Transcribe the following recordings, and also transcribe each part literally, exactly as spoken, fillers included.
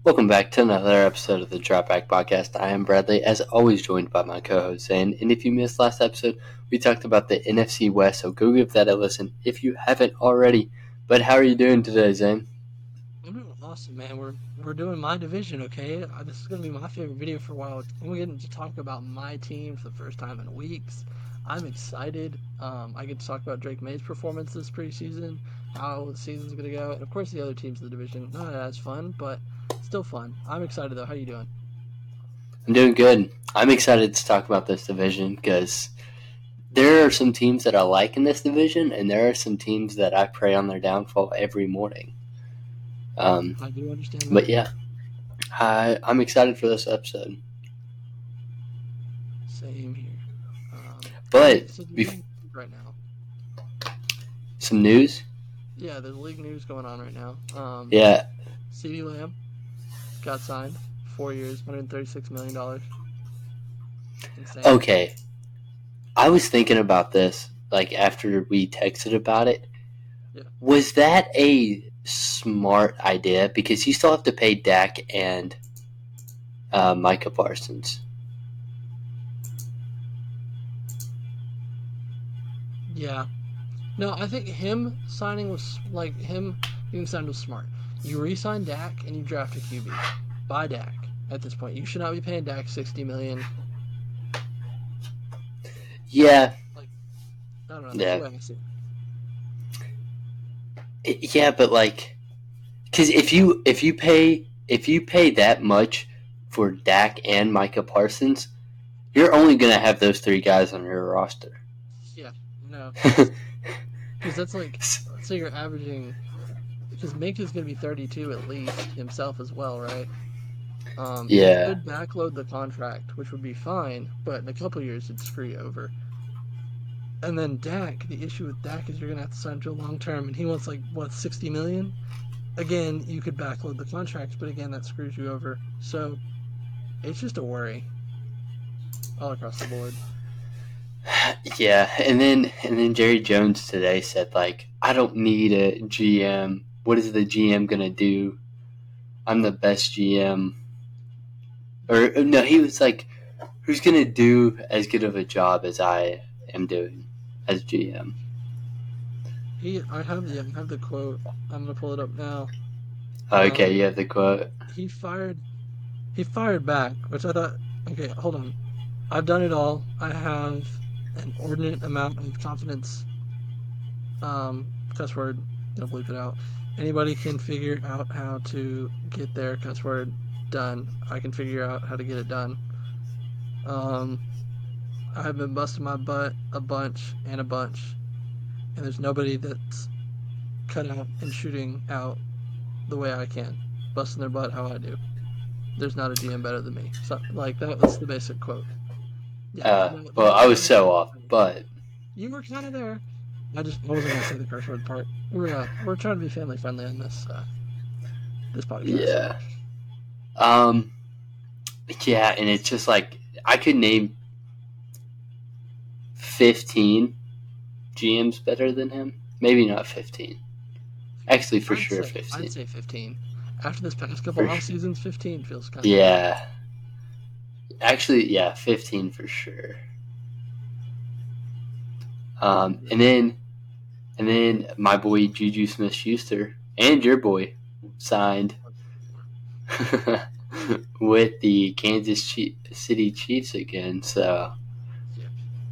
Welcome back to another episode of the Dropback Podcast. I am Bradley, as always joined by my co-host Zane. And if you missed last episode, we talked about the N F C West, so go give that a listen if you haven't already. But how are you doing today, Zane? I'm doing awesome, man. We're we're doing my division, okay? Uh, This is gonna be my favorite video for a while. We're getting to talk about my team for the first time in weeks. I'm excited. Um, I get to talk about Drake May's performance this preseason, how the season's gonna go, and of course the other teams in the division. Not as fun, but still fun. I'm excited though. How you doing? I'm doing good. I'm excited to talk about this division because there are some teams that I like in this division, and there are some teams that I pray on their downfall every morning. Um, I do understand that. but yeah, I, I'm excited for this episode. Same here. Um, But hey, so the bef- league right now. some news. Yeah, there's league news going on right now. Um, Yeah. CeeDee Lamb got signed, four years, one hundred thirty-six million dollars. Insane. Okay. I was thinking about this, like after we texted about it. Yeah. Was that a smart idea? Because you still have to pay Dak and uh, Micah Parsons. Yeah. No, I think him signing was like him being signed was smart. You re-sign Dak and you draft a Q B. Buy Dak at this point. You should not be paying Dak sixty million. Yeah, Like I don't know. That's the yeah, way I see it. It- yeah, but like, because if you if you pay if you pay that much for Dak and Micah Parsons, you're only gonna have those three guys on your roster. Yeah. No. Because that's like let's say you're averaging. Because Minka's gonna be thirty-two at least himself as well, right? Um, you Yeah, could backload the contract, which would be fine, but in a couple years it'd screw you over. And then Dak, the issue with Dak is you're gonna have to sign to a long term, and he wants like what sixty million. Again, you could backload the contract, but again that screws you over. So it's just a worry all across the board. yeah, and then and then Jerry Jones today said like, I don't need a G M. What is the G M gonna do? I'm the best G M. Or no, he was like, who's gonna do as good of a job as I am doing as G M? He, I have the, I have the quote. I'm gonna pull it up now. Okay, Um, you have the quote. he fired, he fired back, which I thought, okay, hold on. I've done it all. I have an ordinate amount of confidence. Um, cuss word. Don't bleep it out. Anybody can figure out how to get their cuss word done. I can figure out how to get it done. Um, I've been busting my butt a bunch and a bunch, and there's nobody that's cut out and shooting out the way I can, busting their butt how I do. There's not a G M better than me. So, like that was the basic quote. Yeah, Uh, no, well, that I was was that was so very off, funny. but You were kind of there. I just I wasn't gonna say the curse word part. We're uh, we're trying to be family friendly on this uh, this podcast. yeah, um, yeah, and it's just like I could name fifteen G Ms better than him. Maybe not fifteen. Actually, for I'd sure, say I'd fifteen. say fifteen. After this past couple For off sure. seasons, fifteen feels kind of good. Yeah, actually, yeah, fifteen for sure. Um, and then and then my boy Juju Smith Schuster and your boy signed with the Kansas City Chiefs again. So Yeah.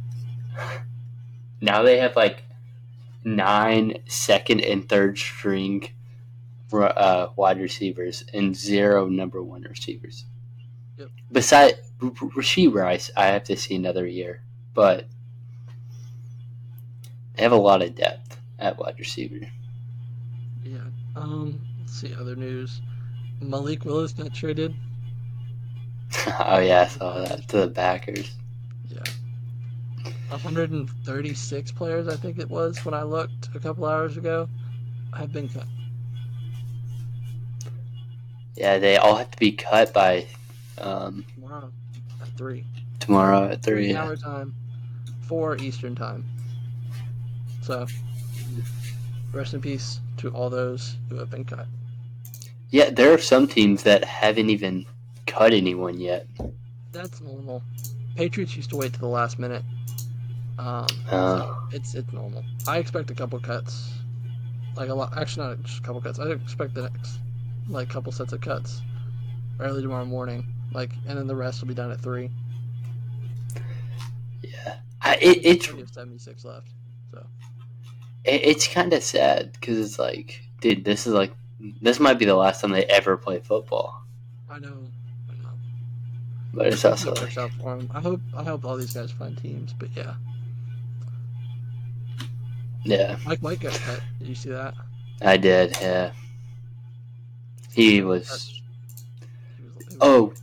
now they have like nine second and third string uh, wide receivers and zero number one receivers. Yep. Besides Rasheed Rice, I have to see another year, but they have a lot of depth at wide receiver. Yeah. Um. Let's see other news. Malik Willis got traded. Oh yeah, I The saw Packers. that to the Packers. Yeah. one hundred thirty-six players, I think it was when I looked a couple hours ago, have been cut. Yeah, they all have to be cut by um, Tomorrow at three. tomorrow at three. Three Yeah. hour time, four Eastern time. So rest in peace to all those who have been cut. Yeah, there are some teams that haven't even cut anyone yet. That's normal. Patriots used to wait to the last minute. Um, Uh, so it's it's normal. I expect a couple cuts, like a lot. Actually, not just a couple cuts. I expect the next like couple sets of cuts early tomorrow morning. Like, and then the rest will be done at three. yeah, I, it, it's We have seventy-six left. So it, it's kind of sad because it's like, dude, this is like this might be the last time they ever play football. I know, I know. But it's Hopefully also it works like, out for them. I hope I hope all these guys find teams. But yeah, yeah, Mike White got cut. Did you see that? I did. Yeah, he was. He was, he was Oh,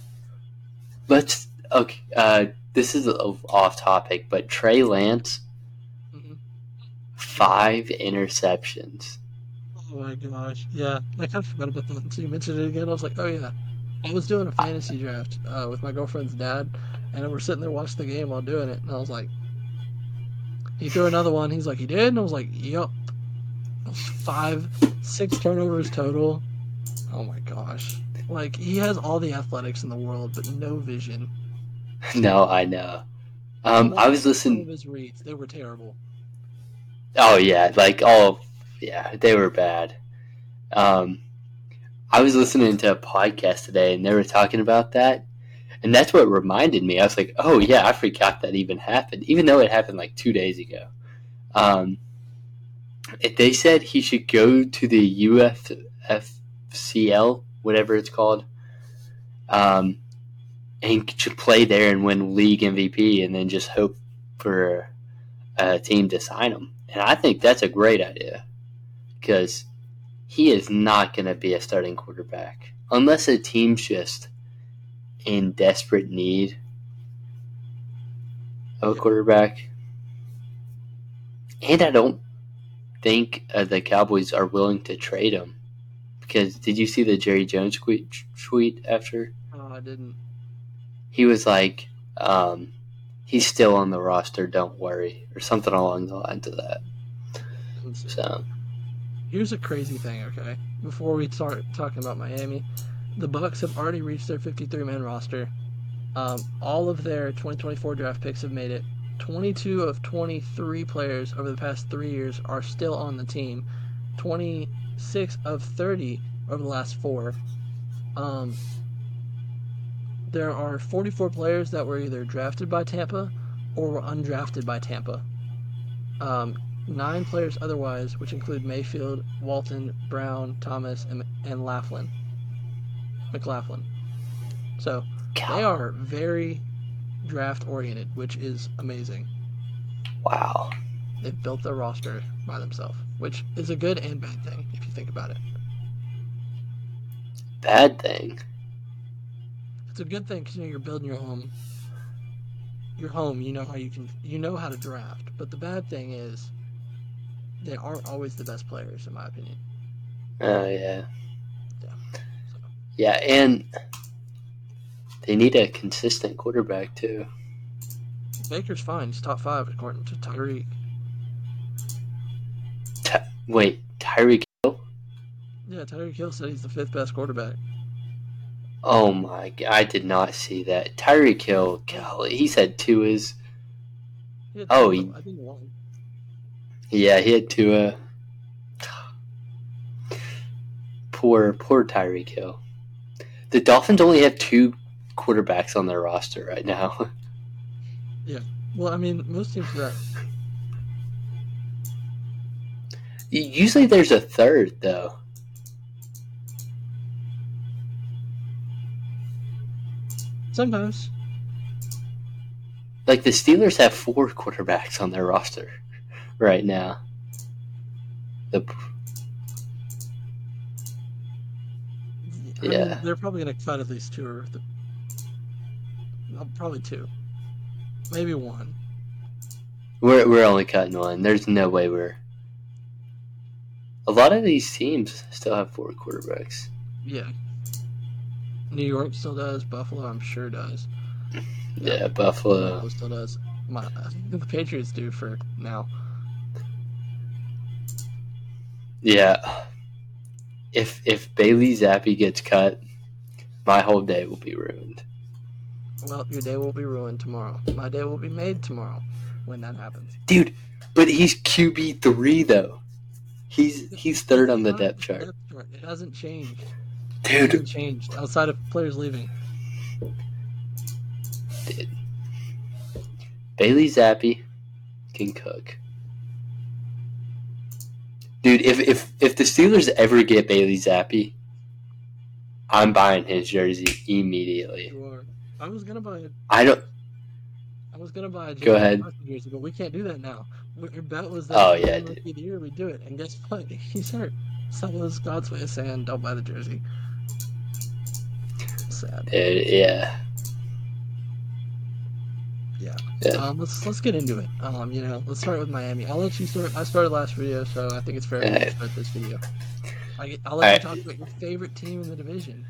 let's. Okay, uh, this is off topic, but Trey Lance, mm-hmm. five interceptions. Oh my gosh. Yeah, I kind of forgot about that until you mentioned it again. I was like, oh yeah. I was doing a fantasy draft uh, with my girlfriend's dad, and we're sitting there watching the game while doing it, and I was like, he threw another one. He's like, he did? And I was like, yep. Five, six turnovers total. Oh my gosh. Like, he has all the athletics in the world, but no vision. No, I know. Um, I was Some listening. of his reads, they were terrible. Oh yeah, like oh yeah, they were bad. Um, I was listening to a podcast today, and they were talking about that, and that's what reminded me. I was like, oh yeah, I forgot that even happened, even though it happened like two days ago. Um, they said he should go to the U F C L, whatever it's called, um, and should play there and win league M V P, and then just hope for a team to sign him. And I think that's a great idea because he is not going to be a starting quarterback unless a team's just in desperate need of a Yeah. quarterback. And I don't think uh, the Cowboys are willing to trade him because did you see the Jerry Jones tweet, tweet after? Oh, I didn't. He was like, um, he's still on the roster, don't worry, or something along the lines of that. So here's a crazy thing, okay? Before we start talking about Miami, the Bucks have already reached their fifty-three man roster. Um, all of their twenty twenty-four draft picks have made it. twenty-two of twenty-three players over the past three years are still on the team. twenty-six of thirty over the last four. Um, there are forty-four players that were either drafted by Tampa or were undrafted by Tampa. Um, nine players otherwise, which include Mayfield, Walton, Brown, Thomas, and, and Laughlin. McLaughlin. So they are very draft oriented, which is amazing. Wow. They've built their roster by themselves, which is a good and bad thing if you think about it. Bad thing. It's a good thing because you know you're building your home. Your home, you know how you can, you know how to draft. But the bad thing is, they aren't always the best players, in my opinion. Oh yeah. Yeah. So. Yeah, and they need a consistent quarterback too. Baker's fine. He's top five according to Tyreek. Ty- wait, Tyreek Hill? Yeah, Tyreek Hill said he's the fifth best quarterback. Oh my god, I did not see that. Tyreek Hill, golly, he said two is. He had Oh, two, he, I think one. yeah, he had two. Uh, poor, poor Tyreek Hill. The Dolphins only have two quarterbacks on their roster right now. Yeah. Well, I mean, most teams do that. Usually there's a third, though. Sometimes. Like the Steelers have four quarterbacks on their roster right now. The I yeah, mean, they're probably going to cut at least two or th- probably two, maybe one. we're we're only cutting one. There's no way we're. A lot of these teams still have four quarterbacks. Yeah. New York still does. Buffalo, I'm sure does. Yeah, Yeah, Buffalo. Buffalo still does. My, I think the Patriots do for now. Yeah. if if Bailey Zappi gets cut, my whole day will be ruined. Well, your day will be ruined tomorrow. My day will be made tomorrow when that happens. Dude, but he's Q B three though. He's he's third on the depth chart. Depth chart. It hasn't changed. Dude, It hasn't changed outside of players leaving. Dude. Bailey Zappi can cook. Dude, if if if the Steelers ever get Bailey Zappi, I'm buying his jersey immediately. You are. I was gonna buy it. I don't. I was gonna buy a Go ahead. jersey, but we can't do that now. Your bet was that Oh, if yeah, we rookie of the year we do it, and guess what? He's hurt. So that was God's way of saying don't buy the jersey. Sad. Dude, yeah. Yeah. Yeah. Um, let's let's get into it. Um, you know, let's start with Miami. I'll let you start. I started last video, so I think it's fair Alright. to start this video. I, I'll let you Alright. talk about your favorite team in the division.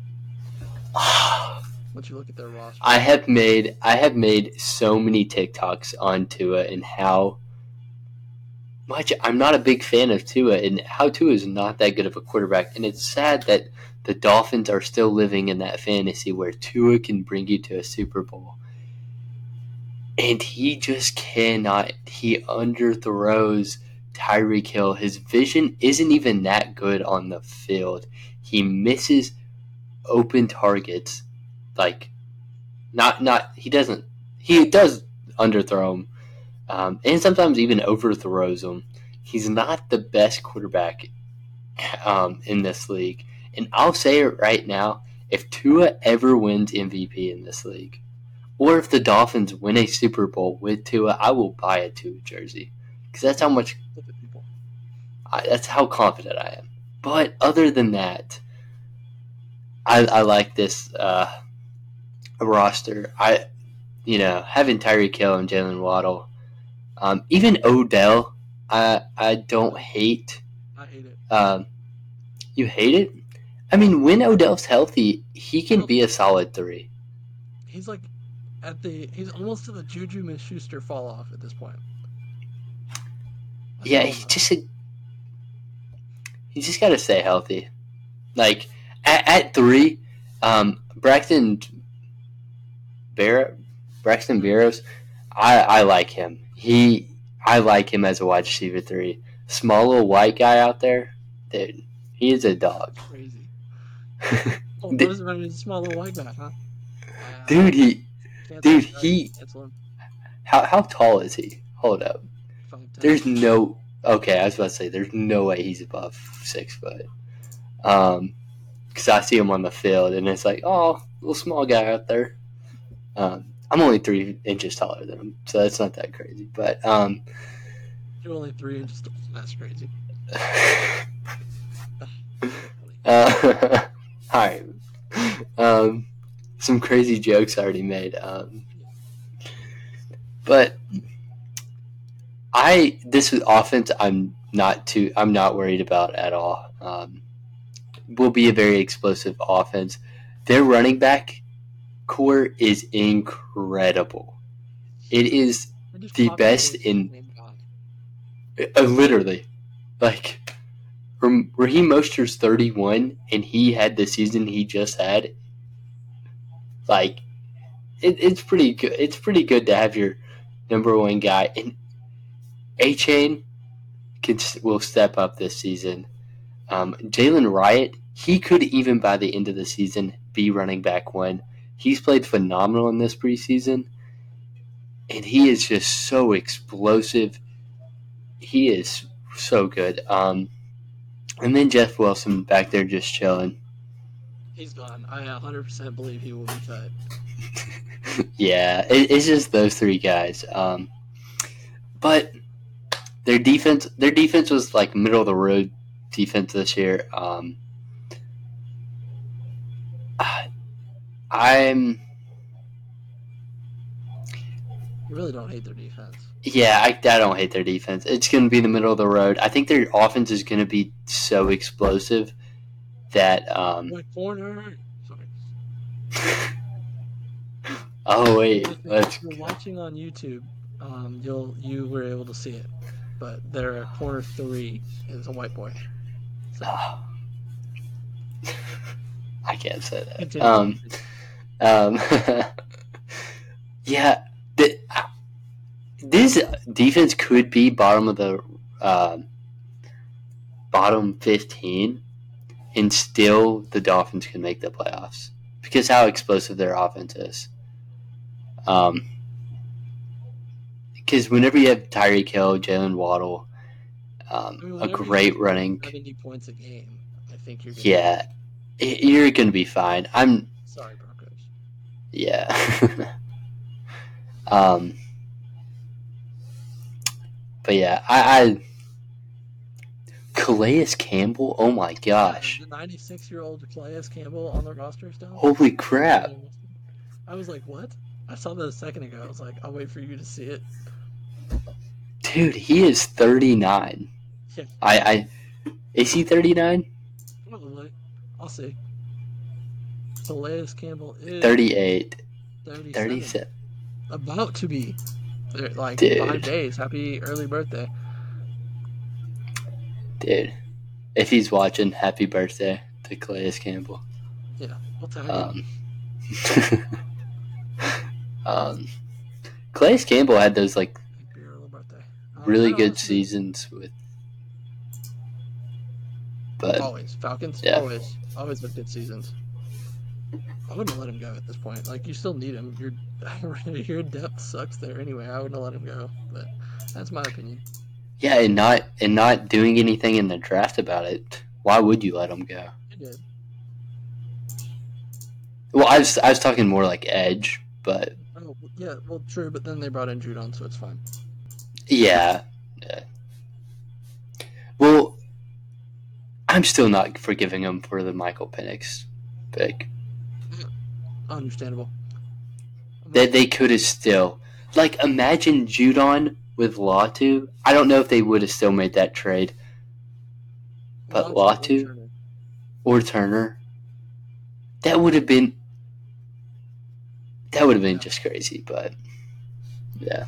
Once you look at their roster. I have made I have made so many TikToks on Tua and how much I'm not a big fan of Tua and how Tua is not that good of a quarterback. And it's sad that the Dolphins are still living in that fantasy where Tua can bring you to a Super Bowl. And he just cannot. He underthrows Tyreek Hill. His vision isn't even that good on the field. He misses open targets. Like, not, not, he doesn't, he does underthrow him. Um, and sometimes even overthrows him. He's not the best quarterback um, in this league. And I'll say it right now, if Tua ever wins M V P in this league, or if the Dolphins win a Super Bowl with Tua, I will buy a Tua jersey. Because that's how much, I, that's how confident I am. But other than that, I, I like this uh, roster. I, you know, having Tyreek Hill and Jalen Waddle, um, even Odell, I I don't hate. I hate it. Um, you hate it? I mean, when Odell's healthy, he can be a solid three. He's like at the he's almost to the Juju Smith-Schuster fall off at this point. That's Yeah, all he I'm just he just got to stay healthy. Like at, at three, um, Braxton Bar- Braxton Berrios, I I like him. He I like him as a wide receiver three. Small little white guy out there, dude. He is a dog. crazy. Oh, what is it? He's a small little white guy, huh? Uh, Dude, he cancel dude, him. he Cancel him. how how tall is he? Hold up. five ten. There's no okay. I was about to say there's no way he's above six foot. Um, because I see him on the field and it's like, oh, little small guy out there. Um, I'm only three inches taller than him, so that's not that crazy. But um, You're only three inches tall. That's crazy. uh, all right. Um, some crazy jokes already made. Um, but I this is offense. I'm not too. I'm not worried about at all. Um, will be a very explosive offense. Their running back core is incredible. It is They're just the copying best paste in- the same guy. uh, literally like Raheem Raheem Mostert's thirty-one and he had the season he just had. Like it, it's pretty good. It's pretty good to have your number one guy and A-Chain can will step up this season. Um, Jalen Wright, he could even by the end of the season be running back one. He's played phenomenal in this preseason, and he is just so explosive. He is so good. Um, and then Jeff Wilson back there just chilling. He's gone. I one hundred percent believe he will be cut. Yeah, it, it's just those three guys. Um, but their defense, their defense was like middle of the road defense this year. Um, I, I'm I really don't hate their defense. yeah, I, I don't hate their defense. It's going to be the middle of the road. I think their offense is going to be so explosive that. Um, My corner. Sorry. oh wait, If let's. you're watching on YouTube, um, you'll you were able to see it, but their corner three is a white boy. So, Oh, I can't say that. Continue. Um, um, yeah, the, this defense could be bottom of the uh, bottom fifteen, and still the Dolphins can make the playoffs because how explosive their offense is. Um, because whenever you have Tyreek Hill, Jalen Waddle, um, I mean, a whenever you great score running, seventy points a game, I think you're gonna yeah, you're gonna be fine. I'm sorry, Broncos. yeah. um, but yeah, I, I Calais Campbell. Oh my Yeah, gosh! the ninety-six-year-old Calais Campbell on the roster still. Holy crap! I was like, what? I saw that a second ago. I was like, I'll wait for you to see it. Dude, he is thirty-nine. Yeah. I, I is he thirty-nine? Probably. I'll see. Calais Campbell is thirty-eight. thirty-seven. thirty-seven. About to be. They're like Dude. five days. Happy early birthday. Dude. If he's watching, happy birthday to Calais Campbell. Yeah, we'll tag Um, him. um, Calais Campbell had those like Happy early birthday. Um, really no, good honestly, seasons with, but always Falcons. yeah. Always, always have good seasons. I wouldn't let him go at this point. Like, you still need him. Your your depth sucks there anyway. I wouldn't let him go, but that's my opinion. Yeah, and not and not doing anything in the draft about it. Why would you let him go? He did. Well, I was I was talking more like edge, but Oh yeah, well true, but then they brought in Judon, so it's fine. yeah, yeah. Well, I'm still not forgiving him for the Michael Penix pick. Understandable. That they, they could have still like imagine Judon with Latu. I don't know if they would have still made that trade, but Latu, Latu or Turner, that would have been that would have been yeah. just crazy. But yeah.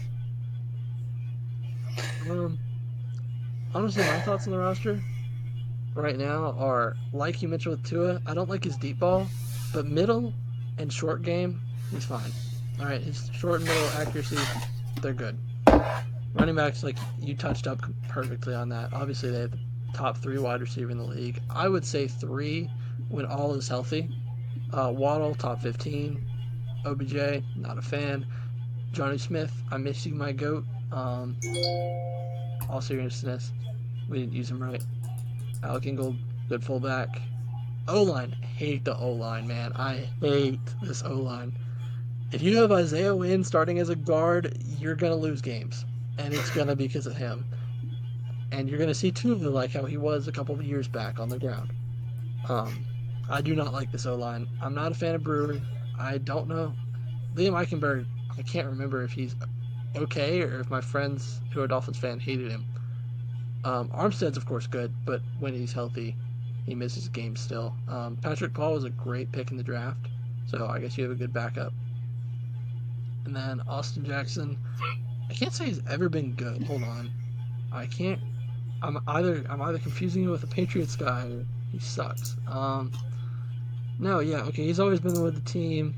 Um. Honestly, my thoughts on the roster right now are like you mentioned with Tua. I don't like his deep ball, but middle and short game, he's fine. All right, his short and middle accuracy, they're good. Running backs, like you touched up perfectly on that. Obviously, they have the top three wide receiver in the league. I would say three when all is healthy. Uh, Waddle, top fifteen. O B J, not a fan. Johnny Smith, I miss you, my goat. Um, all seriousness, we didn't use him right. Alec Ingold, good fullback. O-line, hate the O-line, man. I hate this O-line. If you have Isaiah Wynn starting as a guard, you're going to lose games. And it's going to be because of him. And you're going to see Tua like how he was a couple of years back on the ground. Um, I do not like this O-line. I'm not a fan of Brewer. I don't know. Liam Eichenberg, I can't remember if he's okay or if my friends who are Dolphins fan hated him. Um, Armstead's, of course, good, but when he's healthy, he misses games still. Um, Patrick Paul was a great pick in the draft, so I guess you have a good backup. And then Austin Jackson, I can't say he's ever been good. Hold on, I can't. I'm either I'm either confusing him with a Patriots guy or he sucks. Um, no, yeah, okay, he's always been with the team.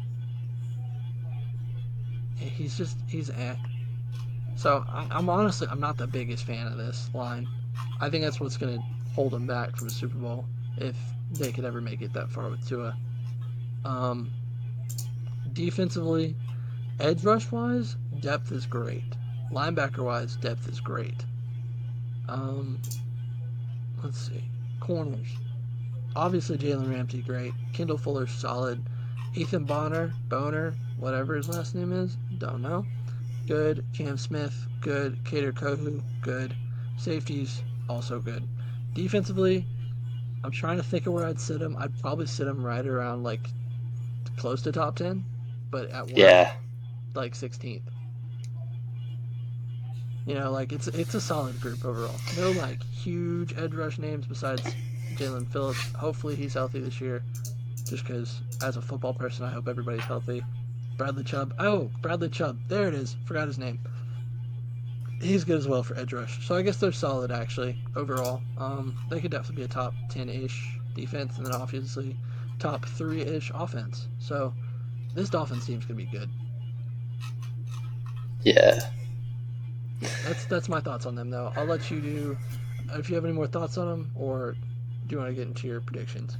He's just he's eh. So I'm honestly I'm not the biggest fan of this line. I think that's what's going to hold them back from the Super Bowl if they could ever make it that far with Tua. Um, defensively, edge rush wise, depth is great. Linebacker wise, depth is great. Um, let's see, corners. Obviously Jalen Ramsey great. Kendall Fuller solid. Ethan Bonner, Boner, whatever his last name is, don't know. Good. Cam Smith, good. Kader Kohu, good. Safeties, also good. Defensively, I'm trying to think of where I'd sit him. I'd probably sit him right around, like, close to top ten, but at worst, yeah. like, sixteenth. You know, like, it's it's a solid group overall. No, like, huge edge rush names besides Jalen Phillips. Hopefully he's healthy this year, just because, as a football person, I hope everybody's healthy. Bradley Chubb. Oh, Bradley Chubb. There it is. Forgot his name. He's good as well for edge rush. So I guess they're solid, actually, overall. Um, they could definitely be a top ten-ish defense. And then, obviously, top three ish offense. So this Dolphins team's gonna be good. Yeah. Yeah, that's that's my thoughts on them though. I'll let you do if you have any more thoughts on them, or do you want to get into your predictions?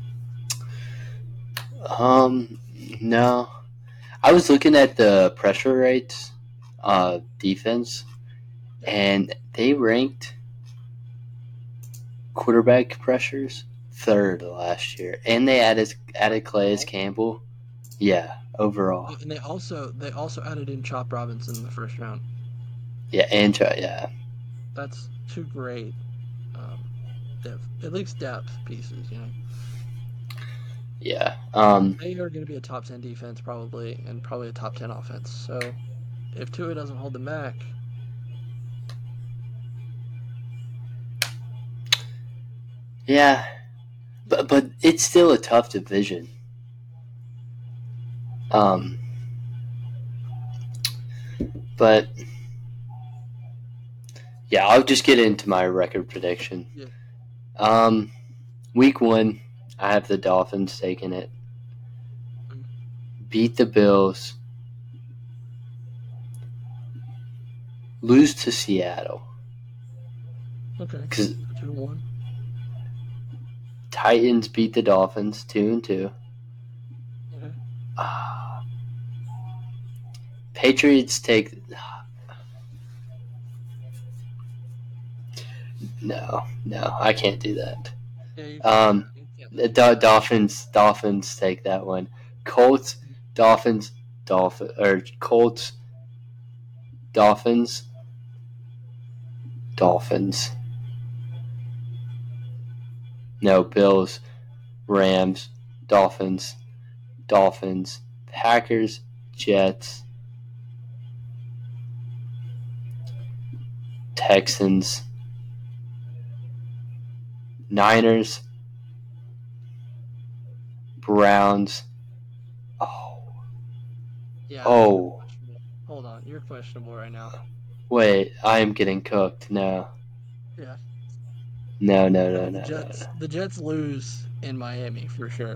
Um, no. I was looking at the pressure rates, uh, defense, Yeah. and they ranked quarterback pressures third last year, and they added added Calais Campbell. Yeah, overall. And they also they also added in Chop Robinson in the first round. Yeah, and yeah. That's two great, um, depth, at least depth pieces. You know, Yeah. Um. they are going to be a top ten defense probably, and probably a top ten offense. So if Tua doesn't hold them back, Yeah, but but it's still a tough division. Um. But yeah, I'll just get into my record prediction. yeah. Um, week one, I have the Dolphins taking it. Mm. Beat the Bills. Lose to Seattle. Okay. Because So two and one. Titans beat the Dolphins two and two. Okay. Uh, Patriots take. No, no, I can't do that. Yeah, you can't. Um, You can't the lose. Do- Dolphins, Dolphins take that one. Colts, Dolphins, Dolphin or Colts, Dolphins, Dolphins. No, Bills, Rams, Dolphins, Dolphins, Packers, Jets, Texans, Niners, Browns. Oh, Yeah, I think you're oh, questionable. Hold on, you're questionable right now. wait, I am getting cooked. No, Yeah. no, no, I no, mean, the no, no, Jets no. the Jets lose in Miami for sure.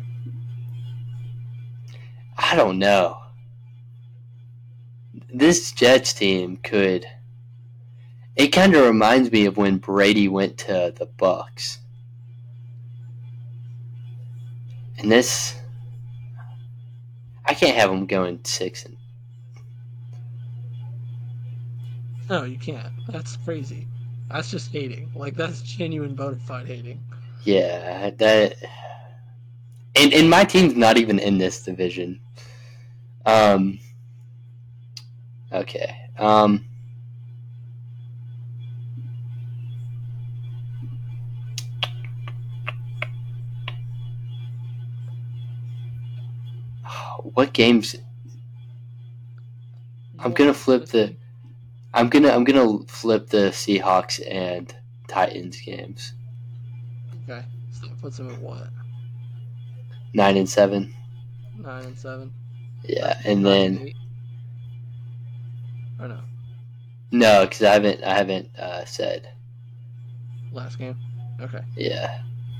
I don't know. This Jets team could. It kind of reminds me of when Brady went to the Bucks. And this, I can't have them going six and. No, you can't. That's crazy. That's just hating. Like that's genuine bona fide hating. Yeah, that. And and my team's not even in this division. Um. Okay. Um. What games? You I'm want gonna to flip this the. game? I'm gonna I'm gonna flip the Seahawks and Titans games. Okay. So that puts them at what? Nine and seven. Nine and seven. Yeah, That and nine and then eight. Or no? no, because I haven't I haven't uh, said. Last game. Okay. Yeah,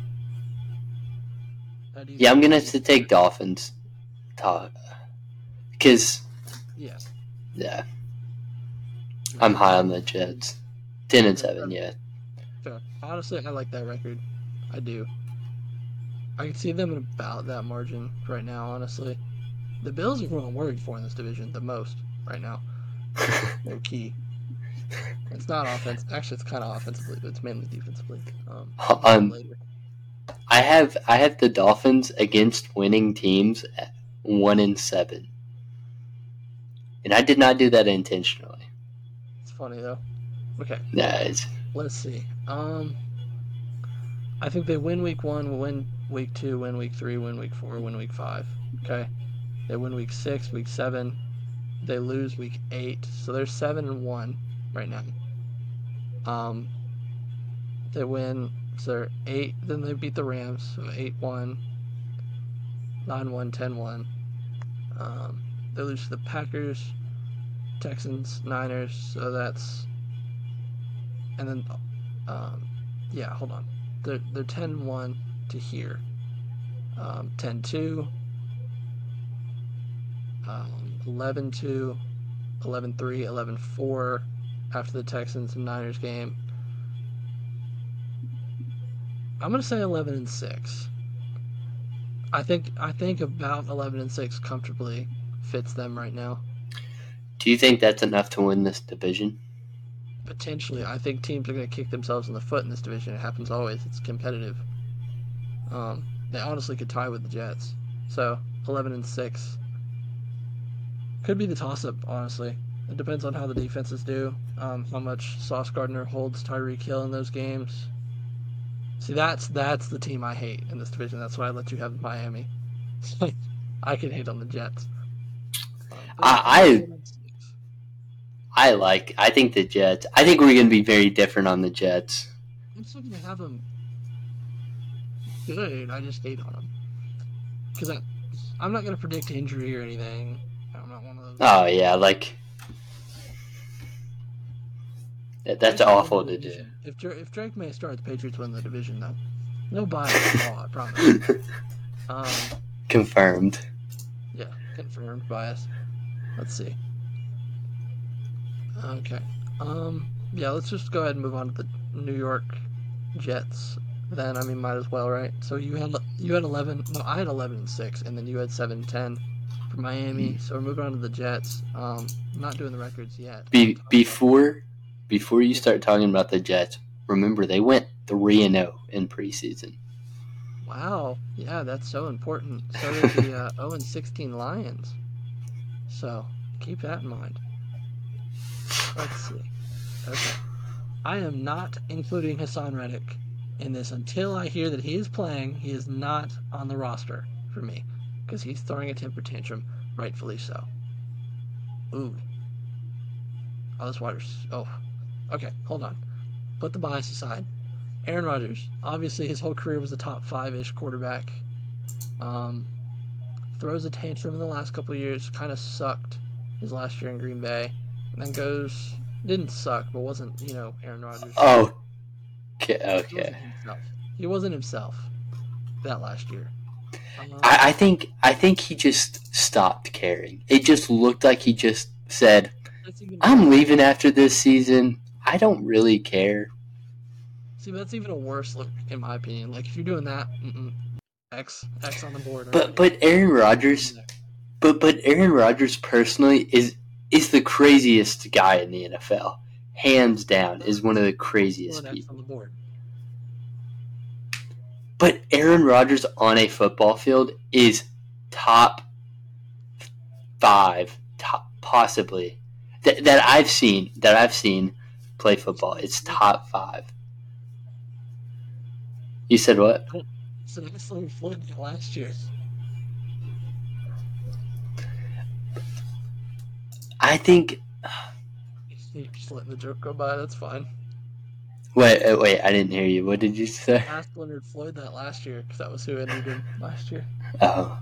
How do you yeah. I'm think gonna the have game? to take Dolphins. Talk because Yeah. yeah, I'm Okay. high I on the Jets. Ten and yeah, seven. fair. Yeah. Fair. Honestly, I like that record. I do. I can see them in about that margin right now. Honestly, the Bills are who I'm worried for in this division the most right now. Low key. It's not offense. Actually, it's kind of offensively, but it's mainly defensively. Um, we'll get to that um, later. I have I have the Dolphins against winning teams at one and seven, and I did not do that intentionally. It's funny though. Okay, Nah, it's let's see. Um, I think they win week one, win week two, win week three, win week four, win week five. Okay, they win week six, week seven. They lose week eight, so they're seven and one right now. Um, they win, so they're eight. Then they beat the Rams, so eight one, nine one, ten one. Um, they lose to the Packers, Texans, Niners, so that's and then um, yeah, hold on. They're they're ten one to here. um, ten two, um, eleven two, eleven three, eleven four after the Texans and Niners game. I'm gonna say eleven and six. I think I think about eleven and six comfortably fits them right now. Do you think that's enough to win this division? Potentially, I think teams are going to kick themselves in the foot in this division. It happens always. It's competitive. Um, they honestly could tie with the Jets. So eleven and six could be the toss-up. Honestly, it depends on how the defenses do, um, how much Sauce Gardner holds Tyreek Hill in those games. See, that's that's the team I hate in this division. That's why I let you have Miami. I can hate on the Jets. Um, I, I I like. I think the Jets. I think we're going to be very different on the Jets. I'm still going to have them good. I just hate on them because I'm not going to predict injury or anything. I'm not one of those. Oh yeah, like that's awful to do. If if Drake May starts, the Patriots win the division though. No bias at all, I promise. Um, confirmed. Yeah, confirmed bias. Let's see. Okay. Um. Yeah. Let's just go ahead and move on to the New York Jets. Then I mean, might as well, right? So you had you had eleven. No, I had eleven and six, and then you had seven and ten for Miami. So we're moving on to the Jets. Um, I'm not doing the records yet. Be, before before you start talking about the Jets, remember they went three and zero in preseason. Wow. Yeah, that's so important. So did the uh, zero and sixteen Lions. So keep that in mind. Let's see. Okay. I am not including Hassan Reddick in this until I hear that he is playing. He is not on the roster for me because he's throwing a temper tantrum, rightfully so. Ooh. Oh, this water's... Oh. Okay, hold on. Put the bias aside. Aaron Rodgers. Obviously, his whole career was a top five-ish quarterback. Um, throws a tantrum in the last couple of years. Kind of sucked his last year in Green Bay. And then goes... Didn't suck, but wasn't, you know, Aaron Rodgers. Oh, okay. okay. He wasn't himself. He wasn't himself that last year. Um, I, I think I think he just stopped caring. It just looked like he just said, "I'm leaving after this season. I don't really care." See, that's even a worse look, in my opinion. Like, if you're doing that, mm-mm. X, X on the board. But right? but Aaron Rodgers, but but Aaron Rodgers personally is is the craziest guy in the N F L, hands down. Is one of the craziest people. On the board. But Aaron Rodgers on a football field is top five, top possibly that that I've seen that I've seen play football. It's top five. You said what? So that's like Floyd last year. I think. You're just letting the joke go by. That's fine. Wait, wait! I didn't hear you. What did you say? I asked Leonard Floyd that last year because that was who entered him last year. Oh.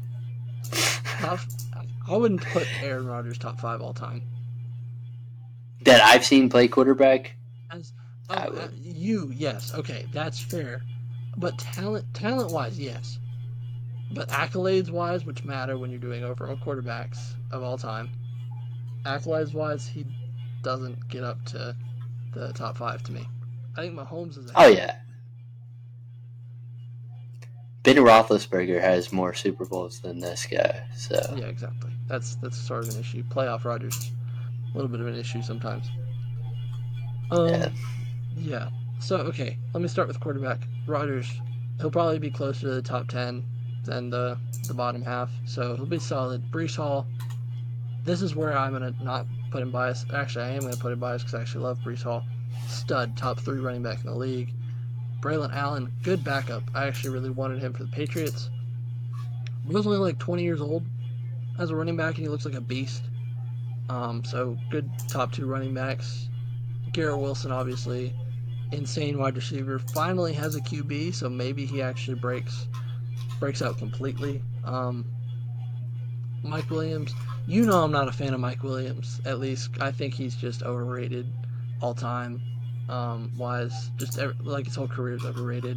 I wouldn't put Aaron Rodgers top five all time. That I've seen play quarterback. As oh, uh, you, yes, okay, that's fair. But talent, talent-wise, yes. But accolades-wise, which matter when you're doing overall quarterbacks of all time, accolades-wise, he doesn't get up to the top five to me. I think Mahomes is. Oh yeah. Ben Roethlisberger has more Super Bowls than this guy, so. Yeah, exactly. That's that's sort of an issue. Playoff Rodgers, a little bit of an issue sometimes. Um, yeah. yeah. So okay, let me start with quarterback. Rodgers, he'll probably be closer to the top ten than the the bottom half, so he'll be solid. Breece Hall. This is where I'm gonna not put him bias. Actually, I am gonna put him bias because I actually love Breece Hall. Stud, top three running back in the league. Braylon Allen, good backup. I actually really wanted him for the Patriots. He was only like twenty years old as a running back, and he looks like a beast. Um, so good top two running backs. Garrett Wilson, obviously, insane wide receiver. Finally has a Q B, so maybe he actually breaks breaks out completely. Um, Mike Williams, you know I'm not a fan of Mike Williams. At least I think he's just overrated all time. Um, wise, just every, like his whole career is overrated.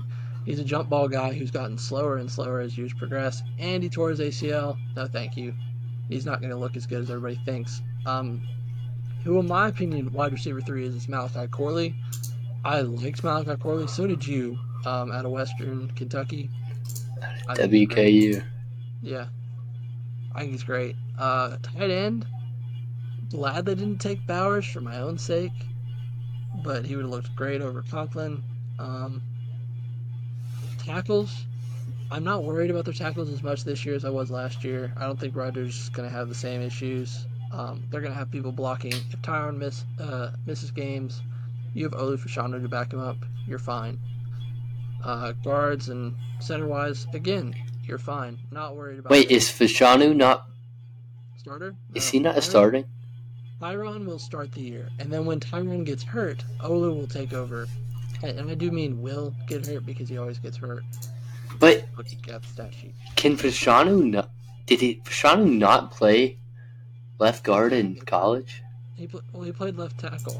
He's a jump ball guy who's gotten slower and slower as years progress, and he tore his A C L. No, thank you. He's not going to look as good as everybody thinks. Um, who, in my opinion, wide receiver three is, is Malachi Corley. I liked Malachi Corley. So did you, um, out of Western Kentucky. I think he's W K U. great. Yeah, I think he's great. Uh, tight end. Glad they didn't take Bowers for my own sake, but he would have looked great over Conklin. Um, tackles. I'm not worried about their tackles as much this year as I was last year. I don't think Rodgers is going to have the same issues. Um, they're going to have people blocking. If Tyron miss, uh, misses games, you have Olu Fashanu to back him up. You're fine. Uh, guards and center-wise, again, you're fine. Not worried about Wait, it. is Fashanu not... Starter? Is No. he not Tyron, starting? Tyron will start the year. And then when Tyron gets hurt, Olu will take over. And I do mean will get hurt because he always gets hurt. But Look at the stat sheet. can Fashanu not... Did he, Fashanu not play left guard in college? He pl- well, he played left tackle.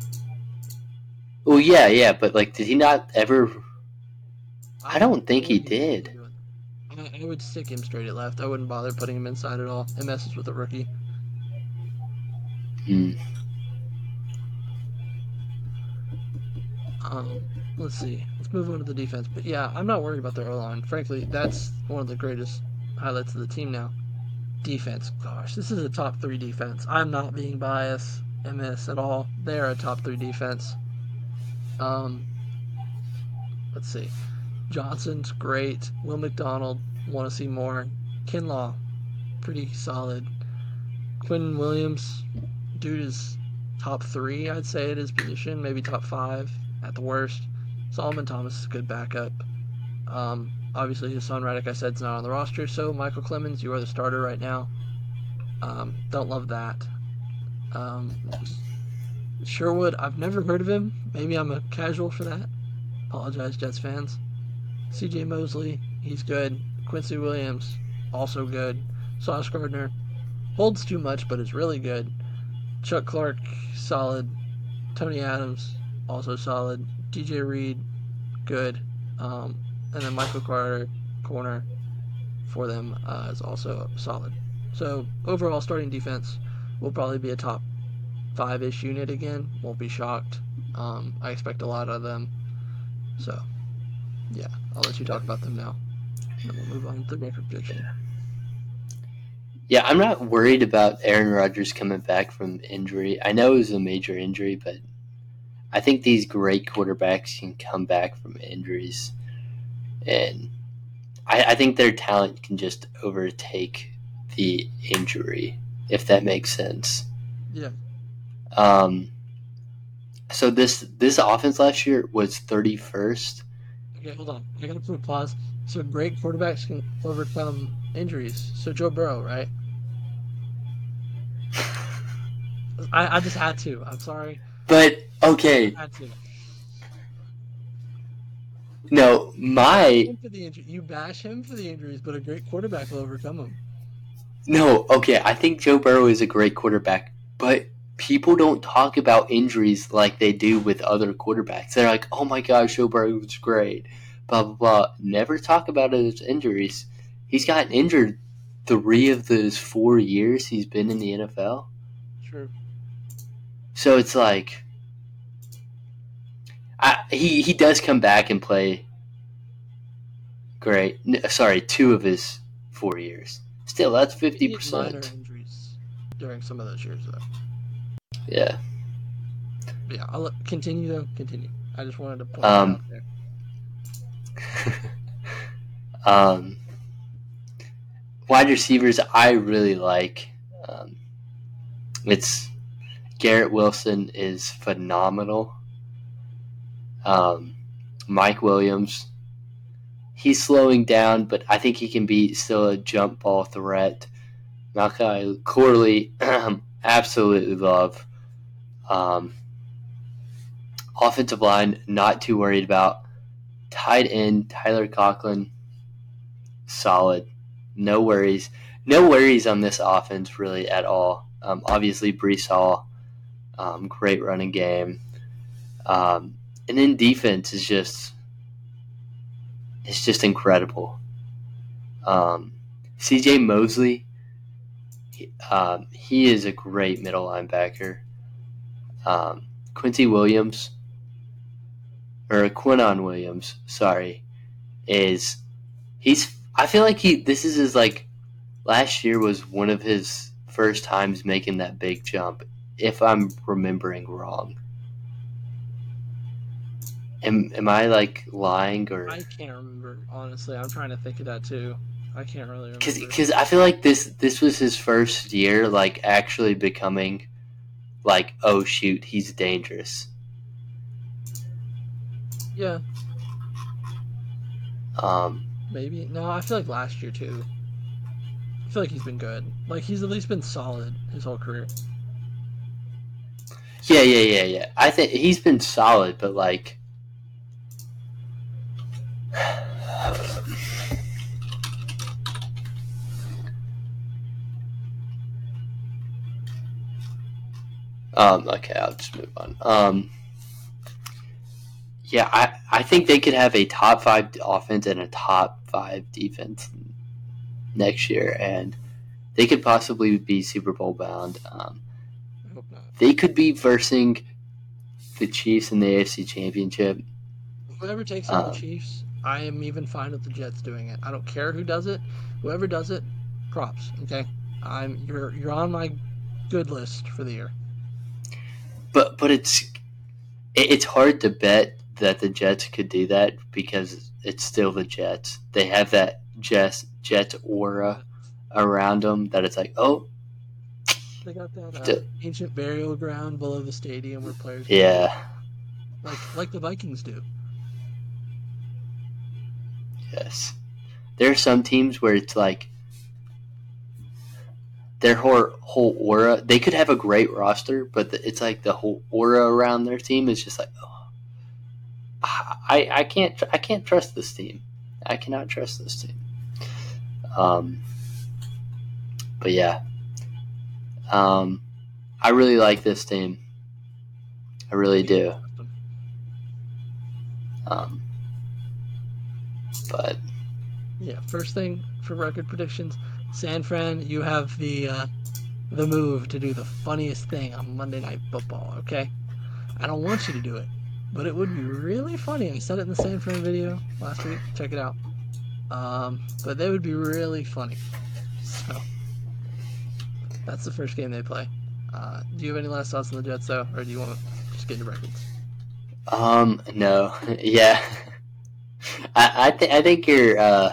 Oh, yeah, yeah, but, like, did he not ever... I don't think he would do did. it. I, I would stick him straight at left. I wouldn't bother putting him inside at all. It messes with a rookie. Hmm. Um, let's see. Let's move on to the defense. But yeah, I'm not worried about their O-line. Frankly, that's one of the greatest highlights of the team now. Defense. Gosh, this is a top three defense. I'm not being biased in this at all. They are a top three defense. Um, let's see. Johnson's great. Will McDonald, want to see more. Kinlaw, pretty solid. Quinn Williams, dude is top three, I'd say, at his position. Maybe top five at the worst. Solomon Thomas is a good backup. Um, obviously, his son Reddick, I said, is not on the roster. So, Michael Clemens, you are the starter right now. Um, don't love that. Um, Sherwood, I've never heard of him. Maybe I'm a casual for that. Apologize, Jets fans. C J Mosley, he's good. Quincy Williams, also good. Sauce Gardner, holds too much, but is really good. Chuck Clark, solid. Tony Adams, also solid. D J Reed, good. Um, and then Michael Carter, corner for them, uh, is also solid. So, overall, starting defense will probably be a top five-ish unit again. Won't be shocked. Um, I expect a lot of them. So, yeah, I'll let you talk about them now. And then we'll move on to the record prediction. Yeah, I'm not worried about Aaron Rodgers coming back from injury. I know it was a major injury, but I think these great quarterbacks can come back from injuries. And I, I think their talent can just overtake the injury, if that makes sense. Yeah. Um. So this this offense last year was thirty-first. Okay, hold on. I gotta put a pause. So great quarterbacks can overcome injuries. So Joe Burrow, right? I, I just had to. I'm sorry. But okay, I had to. no, my Him for the injury. You bash him for the injuries, but a great quarterback will overcome them. no, okay. I think Joe Burrow is a great quarterback, but people don't talk about injuries like they do with other quarterbacks. They're like, "Oh my gosh, Joe Burrow was great." Blah blah blah. Never talk about his injuries. He's gotten injured three of those four years he's been in the N F L. True. So it's like, I, he he does come back and play great. Sorry, two of his four years. Still, that's fifty Minor percent. injuries during some of those years, though. Yeah. Yeah, I'll let, continue though. Continue. I just wanted to point Um, that out there. um, wide receivers, I really like. Um, it's Garrett Wilson is phenomenal. Um, Mike Williams, he's slowing down, but I think he can be still a jump ball threat. Malachi Corley, absolutely love. Um, offensive line, not too worried about. Tight end, Tyler Conklin, solid. No worries. No worries on this offense really at all. Um, obviously, Breece Hall, um, great running game. Um, and then defense is just is just incredible. Um, C J Mosley, he, um, he is a great middle linebacker. Um, Quincy Williams, or Quinnen Williams, sorry, is he's. I feel like he. This is his like last year was one of his first times making that big jump. If I'm remembering wrong, am am I like lying or? I can't remember honestly. I'm trying to think of that too. I can't really remember. Because I feel like this this was his first year, like actually becoming, like, oh shoot, he's dangerous. Yeah. Um. Maybe no. I feel like last year too. I feel like he's been good. Like he's at least been solid his whole career. Yeah, yeah, yeah, yeah. I think he's been solid, but like. Um, okay, I'll just move on. Um, yeah, I, I think they could have a top five offense and a top five defense next year, and they could possibly be Super Bowl bound. Um, I hope not. They could be versing the Chiefs in the A F C Championship. Whoever takes on um, the Chiefs, I am even fine with the Jets doing it. I don't care who does it. Whoever does it, props. Okay, I'm you're you're on my good list for the year. But but it's it's hard to bet that the Jets could do that because it's still the Jets. They have that Jets Jet aura around them that it's like, oh, they got that uh, ancient burial ground below the stadium where players yeah go, like like the Vikings do. Yes, there are some teams where it's like their whole, whole aura. They could have a great roster, but the, it's like the whole aura around their team is just like, oh, I I can't I can't trust this team. I cannot trust this team. Um, but yeah, um, I really like this team. I really do. Um, but yeah, first thing for record predictions. San Fran, you have the uh, the move to do the funniest thing on Monday Night Football, okay? I don't want you to do it, but it would be really funny. I said it in the San Fran video last week. Check it out. Um, but they would be really funny. So, that's the first game they play. Uh, do you have any last thoughts on the Jets, though, or do you want to just get into records? Um, no. Yeah. I I, th- I think you're... Uh...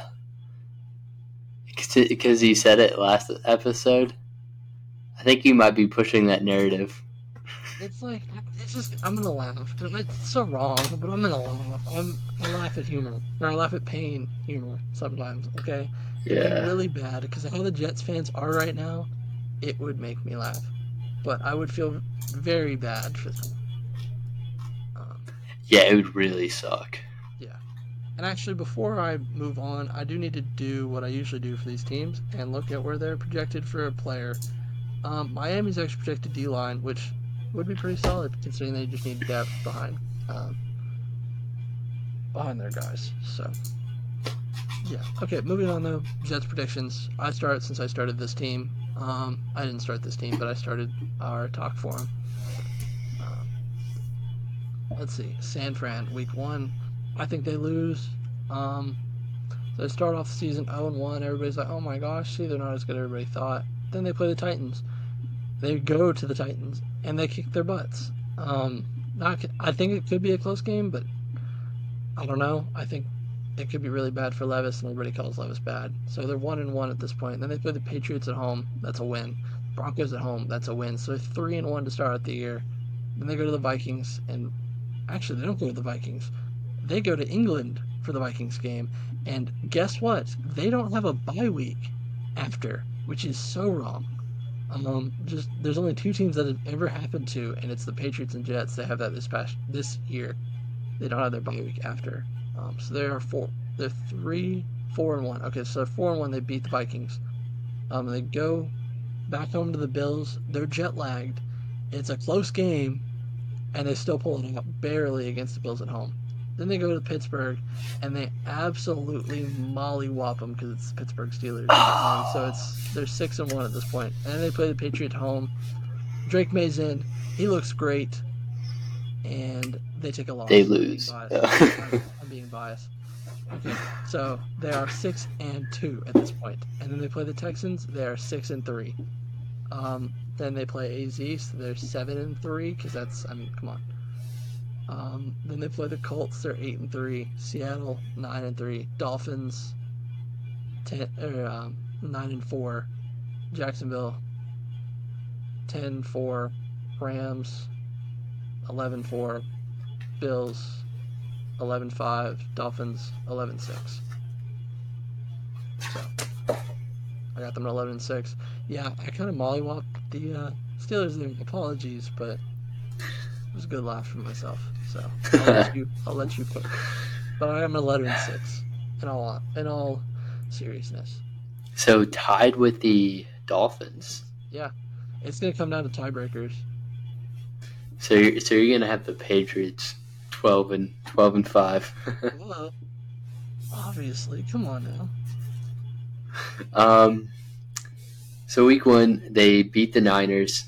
Because you said it last episode, I think you might be pushing that narrative. It's like, it's just, I'm gonna laugh. It's so wrong, but I'm gonna laugh. I'm, I laugh at humor. Or I laugh at pain humor sometimes, okay? Yeah. It'd be really bad, because how the Jets fans are right now, it would make me laugh. But I would feel very bad for them. Um, yeah, it would really suck. Yeah. And actually, before I move on, I do need to do what I usually do for these teams and look at where they're projected for a player. Um, Miami's actually projected D-line, which would be pretty solid considering they just need depth behind um, behind their guys. So, yeah. Okay, moving on though. Jets predictions. I start since I started this team. Um, I didn't start this team, but I started our talk forum. Um, let's see. San Fran, week one. I think they lose. Um, so they start off the season oh and one. Everybody's like, oh my gosh, see, they're not as good as everybody thought. Then they play the Titans. They go to the Titans, and they kick their butts. Um, not, I think it could be a close game, but I don't know. I think it could be really bad for Levis, and everybody calls Levis bad. So they're one and one at this point. Then they play the Patriots at home. That's a win. Broncos at home. That's a win. So they're three and one to start out the year. Then they go to the Vikings, and actually they don't go to the Vikings. They go to England for the Vikings game, and guess what? They don't have a bye week after, which is so wrong. Um, just there's only two teams that have ever happened to, and it's the Patriots and Jets. They have that this past this year. They don't have their bye week after. Um, so they are four. They're three, four and one. Okay, so four and one. They beat the Vikings. Um, they go back home to the Bills. They're jet lagged. It's a close game, and they still pull it out barely against the Bills at home. Then they go to Pittsburgh, and they absolutely mollywop them because it's the Pittsburgh Steelers. Um, so it's they're six and one at this point. And then they play the Patriots home. Drake May's in. He looks great, and they take a loss. They lose. I'm being biased. I'm, I'm being biased. Okay, so they are six and two at this point, and then they play the Texans. They are six and three. Um, then they play A Z, so they're seven and three because that's I mean, come on. Um, then they play the Colts. They're eight and three. Seattle nine and three. Dolphins ten or um, nine and four. Jacksonville ten four. Rams eleven four. Bills eleven five. Dolphins eleven six. So I got them at eleven six. Yeah, I kind of mollywopped the uh, Steelers there. Apologies, but it was a good laugh from myself. So I'll let you, I'll let you pick. But I am eleven six in all in all seriousness. So tied with the Dolphins. Yeah, it's gonna come down to tiebreakers. So you're, so you're gonna have the Patriots twelve and twelve and five. Well, obviously, come on now. Um. So week one, they beat the Niners.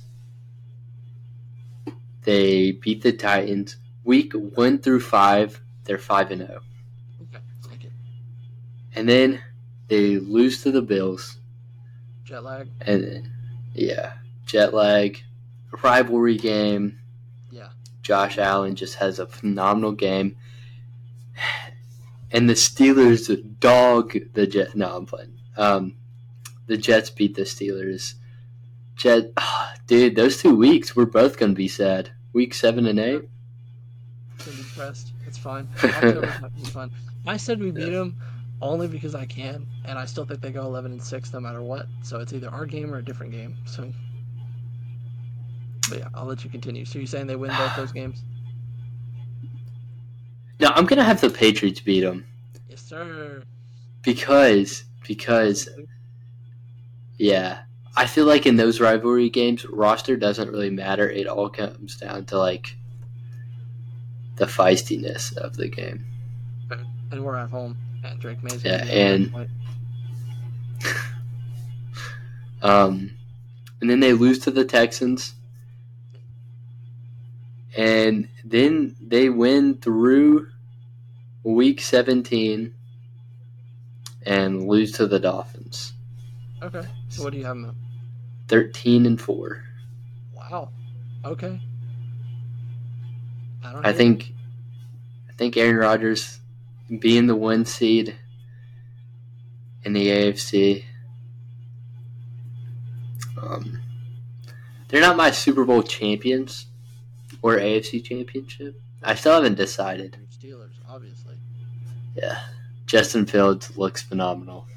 They beat the Titans. Week one through five, they're five and zero. Okay, take it. And then they lose to the Bills. Jet lag. And then, yeah, jet lag, rivalry game. Yeah. Josh Allen just has a phenomenal game. And the Steelers dog the Jets. No, I'm playing. Um, the Jets beat the Steelers. Jet, oh, dude, those two weeks we're both gonna be sad. Week seven and eight. I'm depressed. It's fine. October's not gonna be fun. I said we beat them only because I can, and I still think they go eleven and six no matter what. So it's either our game or a different game. So, but yeah, I'll let you continue. So you're saying they win both those games? No, I'm gonna have the Patriots beat them. Yes, sir. Because because yeah, I feel like in those rivalry games, roster doesn't really matter. It all comes down to like the feistiness of the game. And we're at home at Drake May's. Yeah, and um, and then they lose to the Texans, and then they win through week seventeen and lose to the Dolphins. Okay, so what do you have them? Thirteen and four. Wow. Okay. I don't. I think. It. I think Aaron Rodgers being the one seed in the A F C. Um, they're not my Super Bowl champions or A F C championship. I still haven't decided. Steelers, obviously. Yeah, Justin Fields looks phenomenal.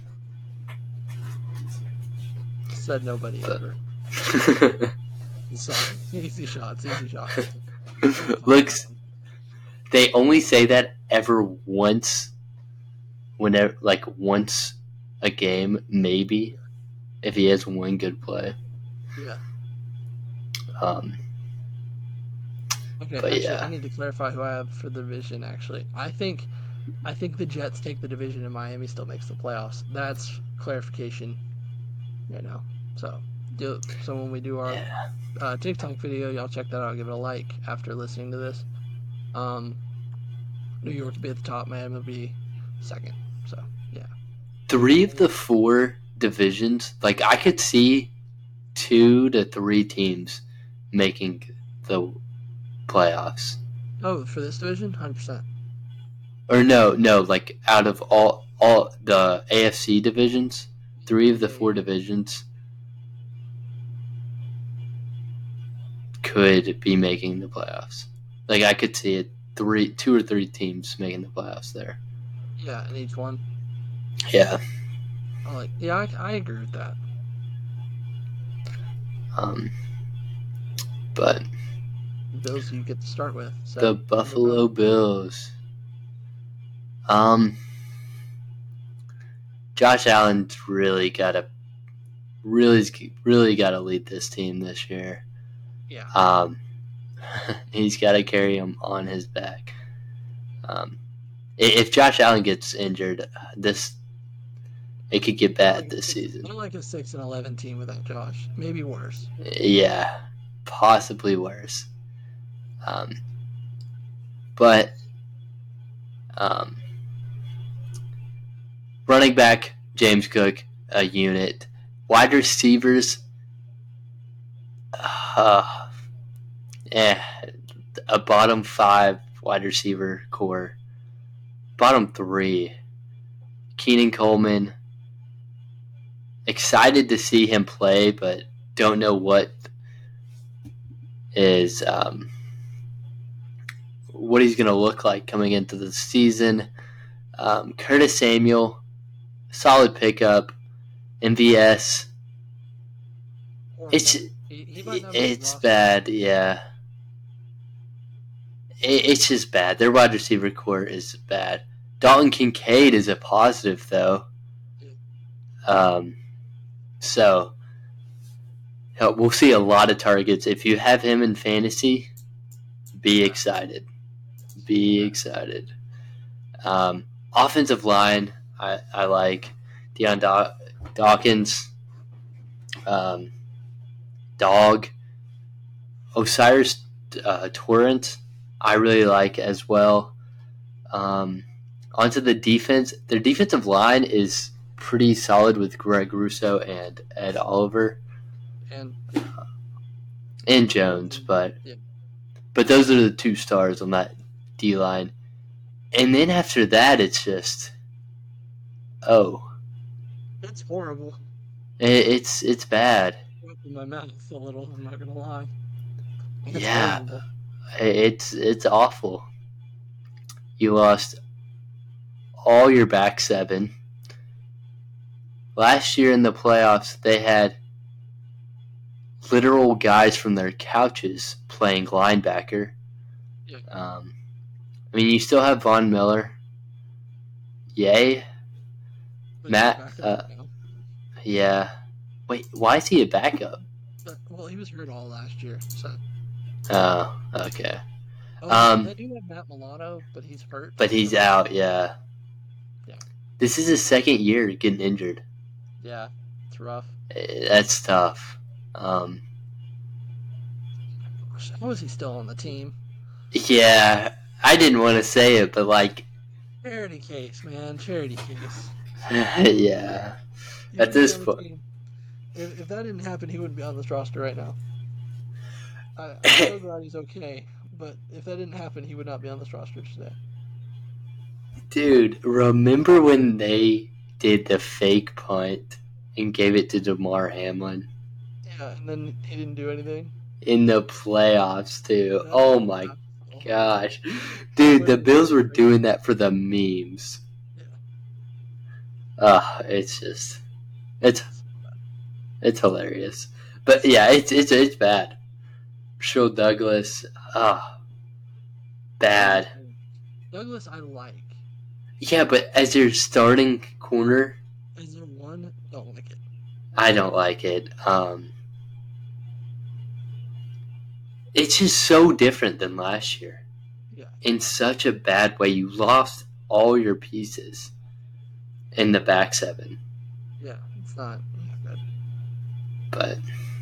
Said nobody but. ever. Sorry. Easy shots, easy shots. Looks. They only say that ever once, whenever, like once a game, maybe, if he has one good play. Yeah. Um. Okay, but actually, yeah. I need to clarify who I have for the division. Actually, I think, I think the Jets take the division and Miami still makes the playoffs. That's clarification, right now. So, do so when we do our Yeah. uh, TikTok video, y'all check that out. Give it a like after listening to this. Um, New York will be at the top. Miami will be second. So, yeah. Three of the four divisions, like I could see two to three teams making the playoffs. Oh, for this division, hundred percent. Or no, no, like out of all all the A F C divisions, three of the four divisions could be making the playoffs. Like I could see it three, two or three teams making the playoffs there. Yeah, in each one. Yeah. I like. Yeah, I, I agree with that. Um. But Bills you get to start with. So the Buffalo Bills. Um. Josh Allen's really got to, really, really got to lead this team this year. Yeah. Um. He's got to carry him on his back. Um, if Josh Allen gets injured, this it could get bad like this six, season. I like a six and eleven team without Josh. Maybe worse. Yeah, possibly worse. Um, but um, running back James Cook, a unit. Wide receivers, uh, eh, a bottom five wide receiver core. Bottom three, Keenan Coleman. Excited to see him play, but don't know what is um, what he's going to look like coming into the season. Um, Curtis Samuel, solid pickup. M V S, Horrible. it's he, he might not it's bad, yeah. It, it's just bad. Their wide receiver core is bad. Dalton Kincaid is a positive though. Um, so we'll see a lot of targets. If you have him in fantasy, be excited. Be excited. Um, offensive line, I, I like Deion Daw- Dawkins, um, Dog, Osiris uh, Torrent, I really like as well. Um, onto the defense, their defensive line is pretty solid with Greg Russo and Ed Oliver and and Jones, but yeah. but those are the two stars on that D line. And then after that, it's just oh, it's horrible. it, it's it's bad. In my mouth a little. I'm not gonna lie. It's yeah, horrible. it's it's awful. You lost all your back seven. Last year in the playoffs, they had literal guys from their couches playing linebacker. Yeah. Um, I mean, you still have Von Miller. Yay. But Matt. Uh, yeah. Wait, why is he a backup? But, well, he was hurt all last year, so. Oh, okay. Oh, um, they do have Matt Milano, but he's hurt. But he's so. out, yeah. Yeah. This is his second year getting injured. Yeah, it's rough. That's tough. Um, How is he still on the team? Yeah, I didn't want to say it, but like... Charity case, man. Charity case. yeah. He At this point... If, if that didn't happen, he wouldn't be on this roster right now. I, I'm so glad he's okay, but if that didn't happen, he would not be on this roster today. Dude, remember when they did the fake punt and gave it to DeMar Hamlin? Yeah, and then he didn't do anything? In the playoffs, too. No, oh, my no. gosh. Dude, the Bills were doing that for the memes. Yeah. Ugh, it's just... It's... It's hilarious. But, yeah, it's it's it's bad. Rasul Douglas, ah, oh, bad. Douglas, I like. Yeah, but as your starting corner, as your one, don't like it. I don't like it. Um, it's just so different than last year. Yeah. In such a bad way, you lost all your pieces in the back seven. Yeah, it's not, not good. But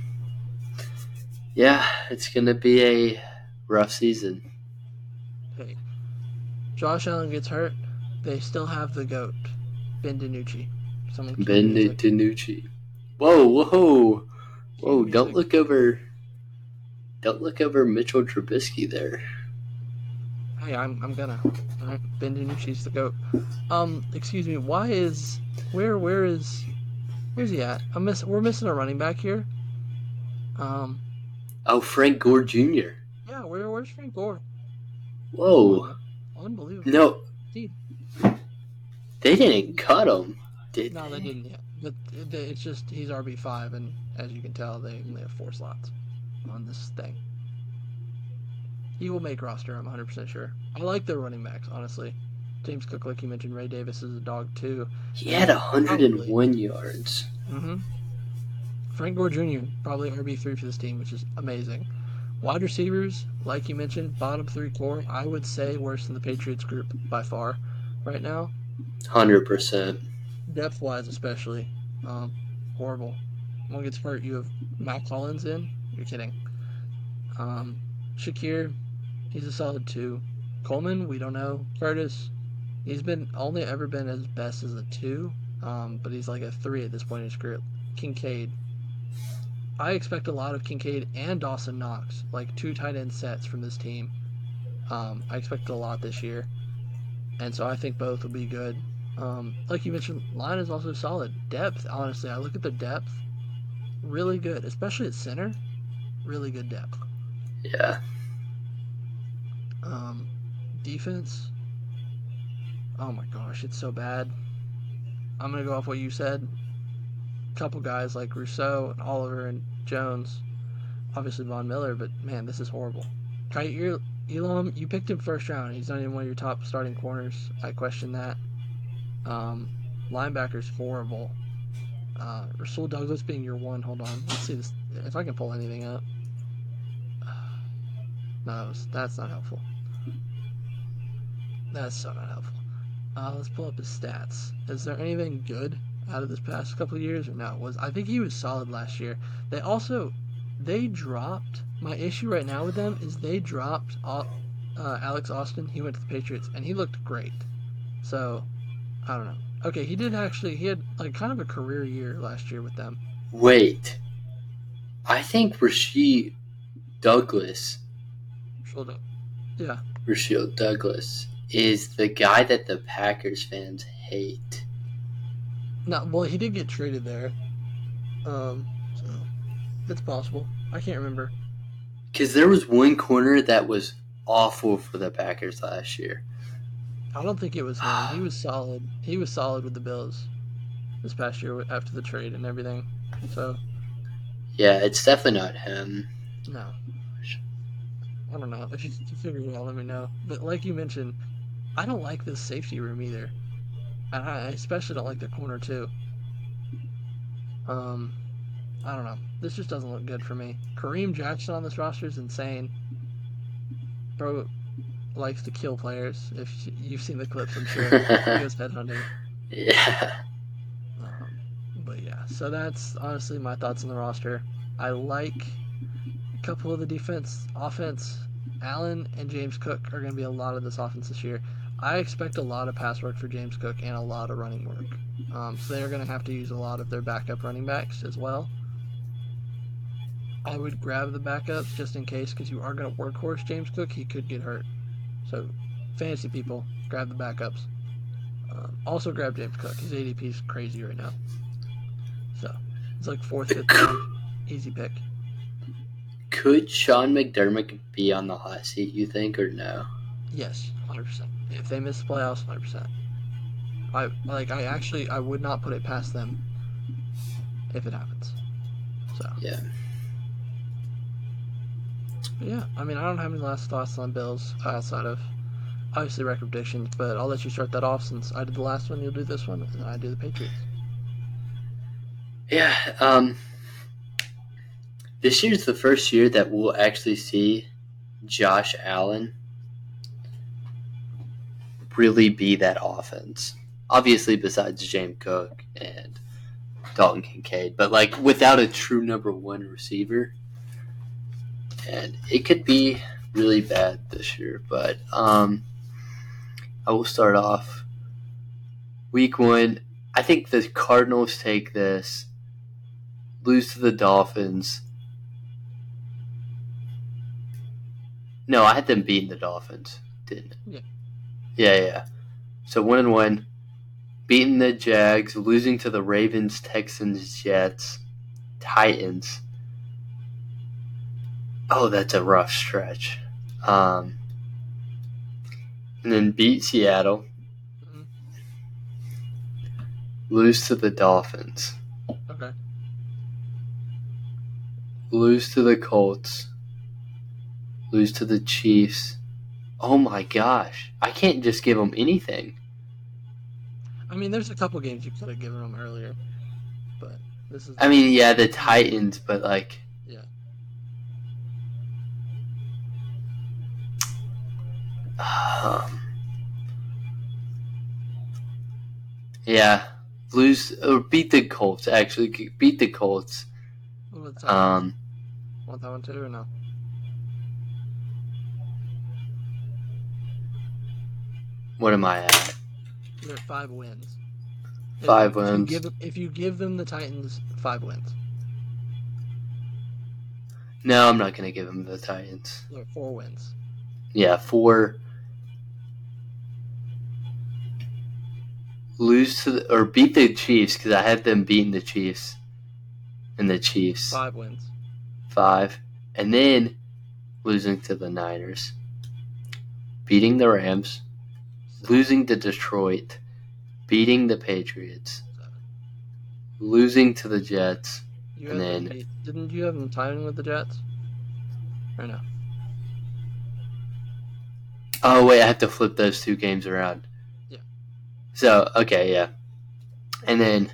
yeah, it's gonna be a rough season. Hey, Josh Allen gets hurt. They still have the GOAT, Ben DiNucci. Someone Ben DiNucci. Whoa, whoa, whoa! Don't look over. Don't look over Mitchell Trubisky there. Hey, I'm I'm gonna. All right, Ben DiNucci's the GOAT. Um, excuse me. Why is where where is where's he at? I'm miss. We're missing a running back here. Um. Oh, Frank Gore Junior Yeah, where where's Frank Gore? Whoa. Oh, unbelievable. No. They didn't cut him, did no, they? No, they didn't yet. But it's just he's R B five, and as you can tell, they only have four slots on this thing. He will make roster, I'm one hundred percent sure. I like their running backs, honestly. James Cook, like you mentioned, Ray Davis is a dog, too. He had one hundred one probably. yards. Mm-hmm. Frank Gore Junior, probably R B three for this team, which is amazing. Wide receivers, like you mentioned, bottom three core, I would say worse than the Patriots group by far right now. one hundred percent. Depth wise, especially. Um, horrible. One gets hurt, you have Matt Collins in. You're kidding. Um, Shakir, he's a solid two. Coleman, we don't know. Curtis, he's been only ever been as best as a two, um, but he's like a three at this point in his career. Kincaid, I expect a lot of Kincaid and Dawson Knox, like two tight end sets from this team. Um, I expect a lot this year, and so I think both will be good. Um, like you mentioned, line is also solid. Depth, honestly, I look at the depth, really good, especially at center. Really good depth. Yeah. Um, defense, oh my gosh, it's so bad. I'm gonna go off what you said. A couple guys like Rousseau and Oliver and Jones, obviously Von Miller, but man, this is horrible. Kaiir Elam, you picked him first round. He's not even one of your top starting corners. I question that. Um, linebackers horrible. Uh, Rasul Douglas being your one. Hold on, let's see this. If I can pull anything up. No, that's not helpful. That's so not helpful. Uh, let's pull up his stats. Is there anything good out of this past couple of years or no? Was I think he was solid last year. They also they dropped. My issue right now with them is they dropped uh, Alex Austin. He went to the Patriots and he looked great. So I don't know. Okay, he did actually. He had like kind of a career year last year with them. Wait, I think Rasheed Douglas. Hold up. Yeah. Rasheed Douglas is the guy that the Packers fans hate. No, well, he did get traded there. Um, so it's possible. I can't remember. Because there was one corner that was awful for the Packers last year. I don't think it was him. He was solid. He was solid with the Bills this past year after the trade and everything. So. Yeah, it's definitely not him. No. I don't know. If you figure it out, let me know. But like you mentioned, I don't like this safety room either. And I especially don't like the corner too. Um, I don't know. This just doesn't look good for me. Kareem Jackson on this roster is insane. Bro likes to kill players. If you've seen the clips, I'm sure. He goes headhunting. Yeah. Um, but yeah, so that's honestly my thoughts on the roster. I like a couple of the defense, offense. Allen and James Cook are going to be a lot of this offense this year. I expect a lot of pass work for James Cook and a lot of running work. Um, so they're going to have to use a lot of their backup running backs as well. I would grab the backups just in case because you are going to workhorse James Cook. He could get hurt. So fantasy people, grab the backups. Um, also grab James Cook. His A D P is crazy right now. So it's like fourth, fifth round. Easy pick. Could Sean McDermott be on the hot seat, you think, or no? Yes, one hundred percent. If they miss the playoffs, one hundred percent. I like. I actually, I would not put it past them if it happens. So yeah, but yeah. I mean, I don't have any last thoughts on Bills outside of obviously record predictions, but I'll let you start that off since I did the last one. You'll do this one, and I do the Patriots. Yeah. Um. This year's the first year that we'll actually see Josh Allen really be that offense. Obviously, besides James Cook and Dalton Kincaid, but like without a true number one receiver, and it could be really bad this year. But um, I will start off week one. I think the Cardinals take this, lose to the Dolphins. No, I had them beating the Dolphins, didn't it? Yeah. Yeah, yeah. So one and one, beating the Jags, losing to the Ravens, Texans, Jets, Titans. Oh, that's a rough stretch. Um, and then beat Seattle, Mm-hmm. lose to the Dolphins, Okay. lose to the Colts, lose to the Chiefs. Oh my gosh. I can't just give them anything. I mean, there's a couple games you could have given them earlier, but this is. I mean, yeah, the Titans, but like. Yeah. Um, yeah, lose or beat the Colts. Actually, beat the Colts. What about the Titans? Um, Want that one too or no? what am I at? You're at five wins. Five if, if you wins. give if you give them the Titans, five wins. No, I'm not gonna give them the Titans. They're at four wins. Yeah, four. Lose to the, or beat the Chiefs because I had them beating the Chiefs. And the Chiefs. Five wins. Five. And then losing to the Niners. Beating the Rams. Losing to Detroit. Beating the Patriots. Seven. Losing to the Jets. You and had then them beat, didn't you have them timing with the Jets? Or no? Oh wait, I have to flip those two games around. Yeah. So okay, yeah. And then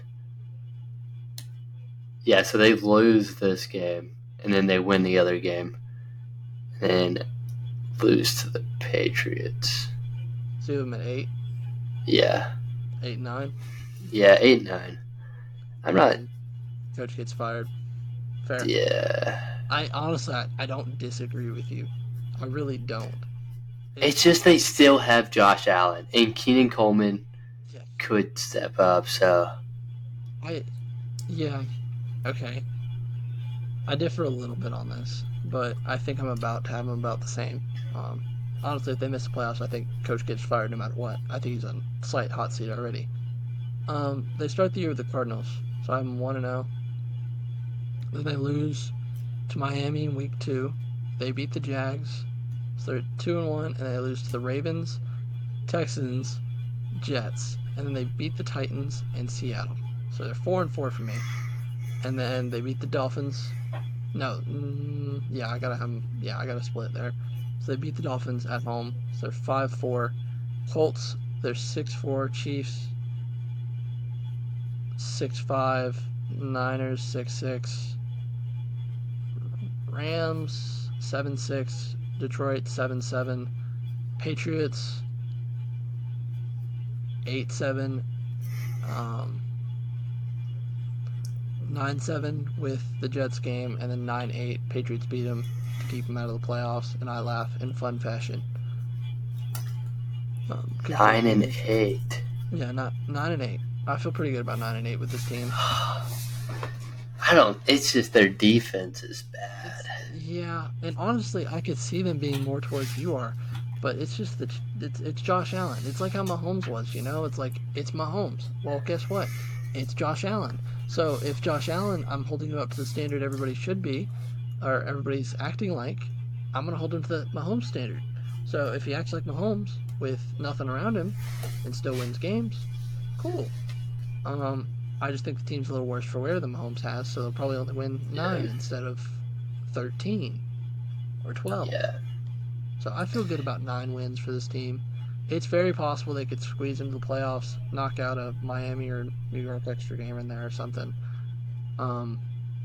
yeah, so they lose this game and then they win the other game. And then lose to the Patriots. So you have them at eight? Yeah. Eight and nine? Yeah, eight nine. I'm not And coach gets fired. Fair. Yeah. I honestly I, I don't disagree with you. I really don't. It's just they still have Josh Allen and Keenan Coleman Yeah. could step up, so I yeah. Okay. I differ a little bit on this, but I think I'm about to have them about the same. Um, honestly, if they miss the playoffs, I think Coach gets fired no matter what. I think he's on slight hot seat already. Um, they start the year with the Cardinals, so I'm one and zero. Then they lose to Miami in week two. They beat the Jags, so they're two and one, and they lose to the Ravens, Texans, Jets, and then they beat the Titans and Seattle. So they're four and four for me. And then they beat the Dolphins. No, mm, yeah, I gotta have them. Yeah, I gotta split there. So they beat the Dolphins at home. So they're five four. Colts, they're six four. Chiefs, six five. Niners, six six. Rams, seven six. Detroit, seven seven. Patriots, eight seven. Um, nine seven with the Jets game, and then nine eight. Patriots beat them to keep them out of the playoffs, and I laugh in fun fashion. Um, nine and eight. Yeah, not nine and eight. I feel pretty good about nine and eight with this team. I don't. It's just their defense is bad. Yeah, and honestly, I could see them being more towards you are, but it's just that it's it's Josh Allen. It's like how Mahomes was, you know. It's like it's Mahomes. Well, guess what? It's Josh Allen. So if Josh Allen, I'm holding him up to the standard everybody should be, or everybody's acting like, I'm gonna hold him to the Mahomes standard. So if he acts like Mahomes with nothing around him and still wins games, cool. Um, I just think the team's a little worse for wear than Mahomes has, so they'll probably only win nine Yeah. instead of thirteen or twelve. Yeah. So I feel good about nine wins for this team. It's very possible they could squeeze into the playoffs, knock out a Miami or New York extra game in there or something. Um,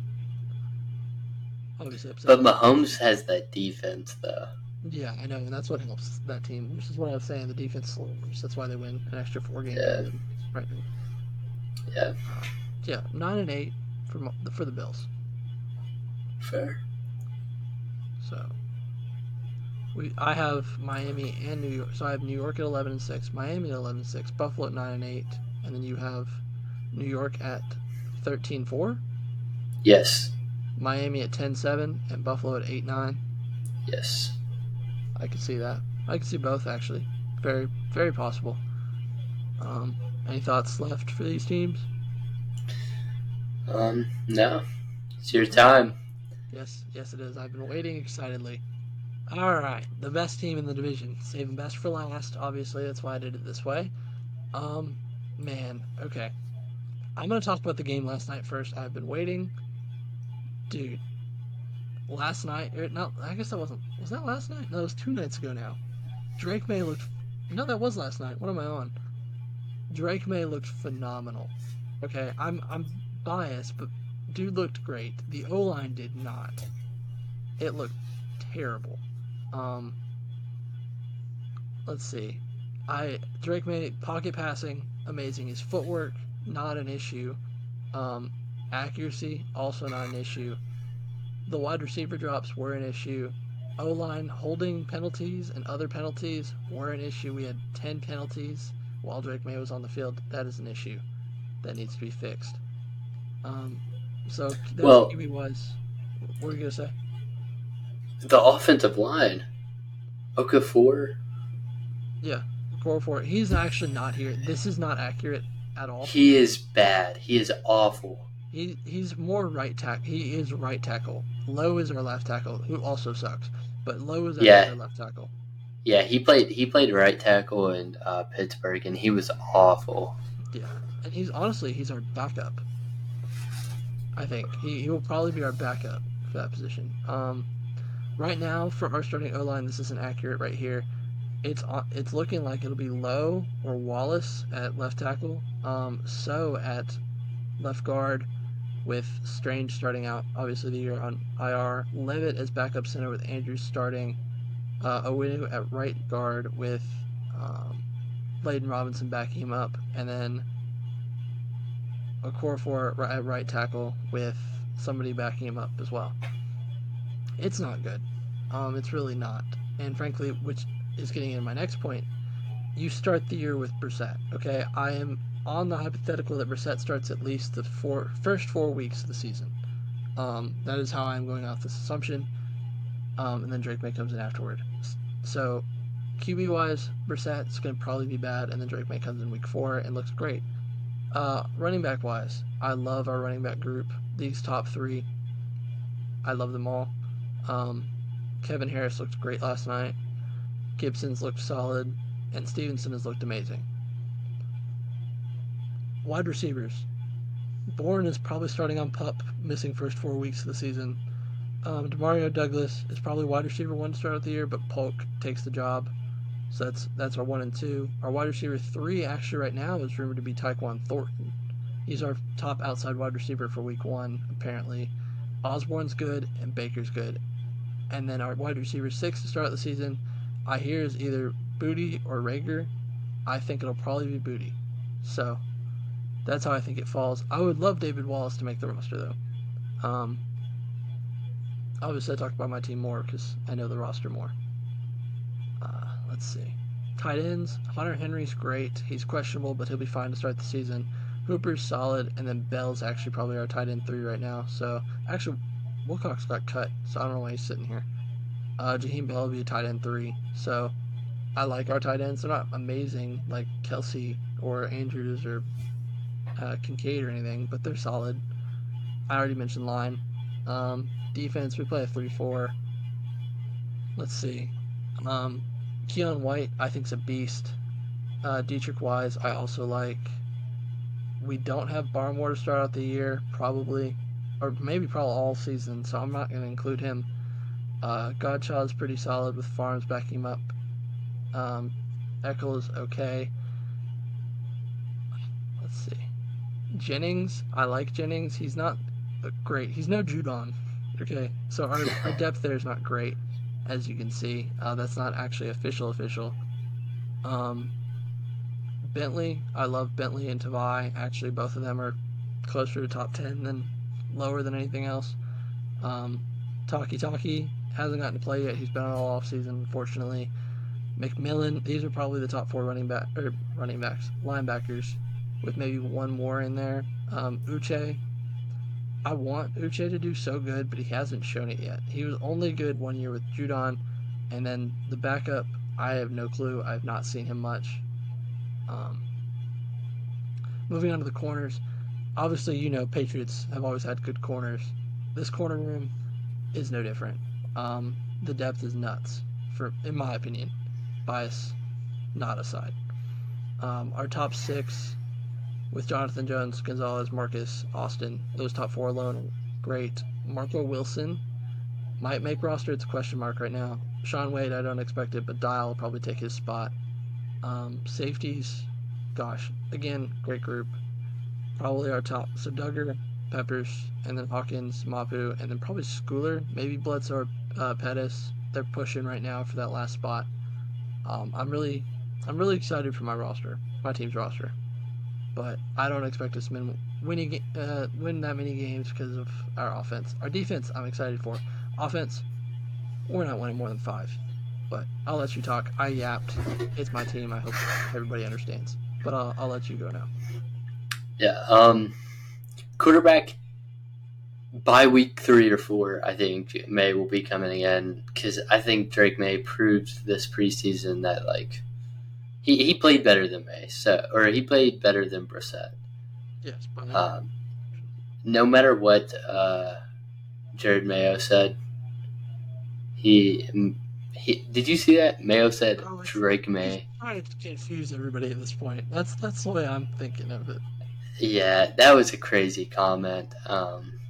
obviously upset. But Mahomes has that defense, though. Yeah, I know, and that's what helps that team, which is what I was saying. The defense slows. That's why they win an extra four games. Yeah. Right. Yeah. Yeah, nine and eight for Mo- for the Bills. Fair. So we, I have Miami and New York. So I have New York at eleven and six, Miami at eleven and six, Buffalo at nine and eight, and then you have New York at thirteen four, Yes. Miami at ten seven, and Buffalo at eight nine. Yes. I could see that. I could see both actually. Very very possible. Um, any thoughts left for these teams? Um. No. It's your time. Yes, yes it is. I've been waiting excitedly. All right, the best team in the division. Saving best for last. Obviously, that's why I did it this way. Um, man, okay. I'm gonna talk about the game last night first. I've been waiting, dude. Last night, or not? I guess that wasn't. Was that last night? No, it was two nights ago now. Drake May looked. No, that was last night. What am I on? Drake May looked phenomenal. Okay, I'm I'm biased, but dude looked great. The O-line did not. It looked terrible. Um, let's see. I Drake May pocket passing amazing. His footwork not an issue. Um, accuracy also not an issue. The wide receiver drops were an issue. O line holding penalties and other penalties were an issue. We had ten penalties while Drake May was on the field. That is an issue that needs to be fixed. Um, so that's Well, Q B wise. What were you gonna say? the offensive line, Okafor, Yeah, four four. He's actually not here. This is not accurate at all. he is bad. He is awful. He he's more right tackle. He is right tackle. Lowe is our left tackle, who also sucks. But Lowe is actually Yeah. our left tackle. Yeah, he played he played right tackle in uh, Pittsburgh, and he was awful. Yeah, and he's honestly he's our backup. I think he, he will probably be our backup for that position. Um, right now for our starting O line, this isn't accurate right here. It's it's looking like it'll be Lowe or Wallace at left tackle. Um, so at left guard, with Strange starting out obviously the year on I R. Levitt as backup center with Andrews starting. Uh, Owinu at right guard with um, Layden Robinson backing him up, and then Okorafor at right tackle with somebody backing him up as well. It's not good. Um, it's really not. And frankly, which is getting into my next point, you start the year with Brissett, okay? I am on the hypothetical that Brissett starts at least the four, first four weeks of the season. Um, that is how I'm going off this assumption. Um, and then Drake May comes in afterward. So, Q B-wise, Brissett's going to probably be bad, and then Drake May comes in week four and looks great. Uh, running back-wise, I love our running back group. These top three, I love them all. Um, Kevin Harris looked great last night. Gibson's looked solid, and Stevenson has looked amazing. Wide receivers. Bourne is probably starting on PUP, missing first four weeks of the season. Um, Demario Douglas is probably wide receiver one to start of the year, but Polk takes the job. So that's that's our one and two. Our wide receiver three actually right now is rumored to be Tyquan Thornton. He's our top outside wide receiver for week one, apparently. Osborne's good and Baker's good. And then our wide receiver six to start the season, I hear is either Booty or Rager. I think it'll probably be Booty. So that's how I think it falls. I would love David Wallace to make the roster though. Um, Obviously, I talk about my team more because I know the roster more. Uh, let's see. Tight ends. Hunter Henry's great. He's questionable, but he'll be fine to start the season. Hooper's solid, and then Bell's actually probably our tight end three right now. So, actually, Wilcox got cut, so I don't know why he's sitting here. Uh, Jaheim Bell will be a tight end three. So, I like our tight ends. They're not amazing like Kelsey or Andrews or uh, Kincaid or anything, but they're solid. I already mentioned line. Um, defense, we play a three four. Let's see. Um, Keon White, I think, is a beast. Uh, Dietrich Wise, I also like. We don't have Barmore to start out the year, probably. Or maybe probably all season, so I'm not going to include him. Uh, Godchild's pretty solid with Farms backing him up. Um, Eckel is okay. Let's see. Jennings, I like Jennings. He's not great. He's no Judon. Okay, so our, our depth there is not great, as you can see. Uh, that's not actually official official. Um, Bentley, I love Bentley and Tavai. Actually, both of them are closer to top ten than lower than anything else. Um, Taki Taki hasn't gotten to play yet. He's been on all offseason, unfortunately. McMillan, these are probably the top four running back or running backs, linebackers, with maybe one more in there. Um, Uche, I want Uche to do so good, but he hasn't shown it yet. He was only good one year with Judon, and then the backup, I have no clue. I have not seen him much. Um, moving on to the corners, obviously, you know, Patriots have always had good corners. This corner room is no different. Um, the depth is nuts, for in my opinion. Bias not aside. Um, our top six with Jonathan Jones, Gonzalez, Marcus, Austin, those top four alone, great. Marco Wilson might make roster. It's a question mark right now. Sean Wade, I don't expect it, but Dial will probably take his spot. Um, safeties, gosh, again, great group. Probably our top. So Duggar, Peppers, and then Hawkins, Mapu, and then probably Schooler, maybe Bledsoe or uh, Pettis. They're pushing right now for that last spot. Um, I'm really, I'm really excited for my roster, my team's roster, but I don't expect us to win, winning, uh, win that many games because of our offense. Our defense, I'm excited for. Offense, we're not winning more than five. But I'll let you talk. I yapped. It's my team. I hope everybody understands. But I'll, I'll let you go now. Yeah. Um, quarterback by week three or four, I think May will be coming in because I think Drake May proved this preseason that like he, he played better than May, so or he played better than Brissett. Yes, but Um, no matter what uh, Jared Mayo said, he he did you see that Mayo said oh, Drake May? Trying to confuse everybody at this point. That's that's the way I'm thinking of it. Yeah, that was a crazy comment. Um,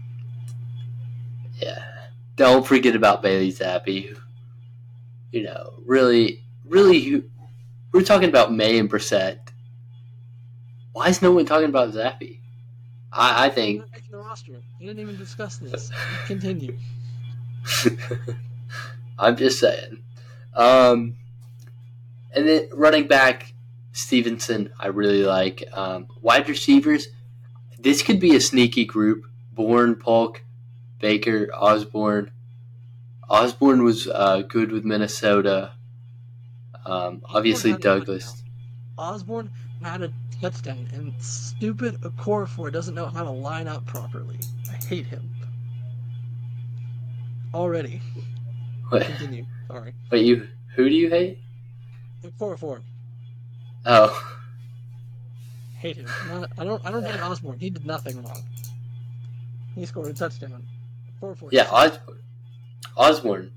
yeah, don't forget about Bailey Zappi. You know, really, really, we're talking about May and Brissett. Why is no one talking about Zappi? I, I think. Making the roster. You didn't even discuss this. Continue. I'm just saying. Um, and then running back, Stevenson, I really like. Um, wide receivers, this could be a sneaky group. Bourne, Polk, Baker, Osborne. Osborne was uh, good with Minnesota. Um, obviously, Douglas. Osborne had a touchdown, and stupid Okorafor doesn't know how to line up properly. I hate him. Already. What? Continue. Sorry. Wait, you? Who do you hate? Okorafor. Oh. Hate him. Not, I don't. I don't hate Osborne. He did nothing wrong. He scored a touchdown. Four four. Yeah, Osborne. Osborne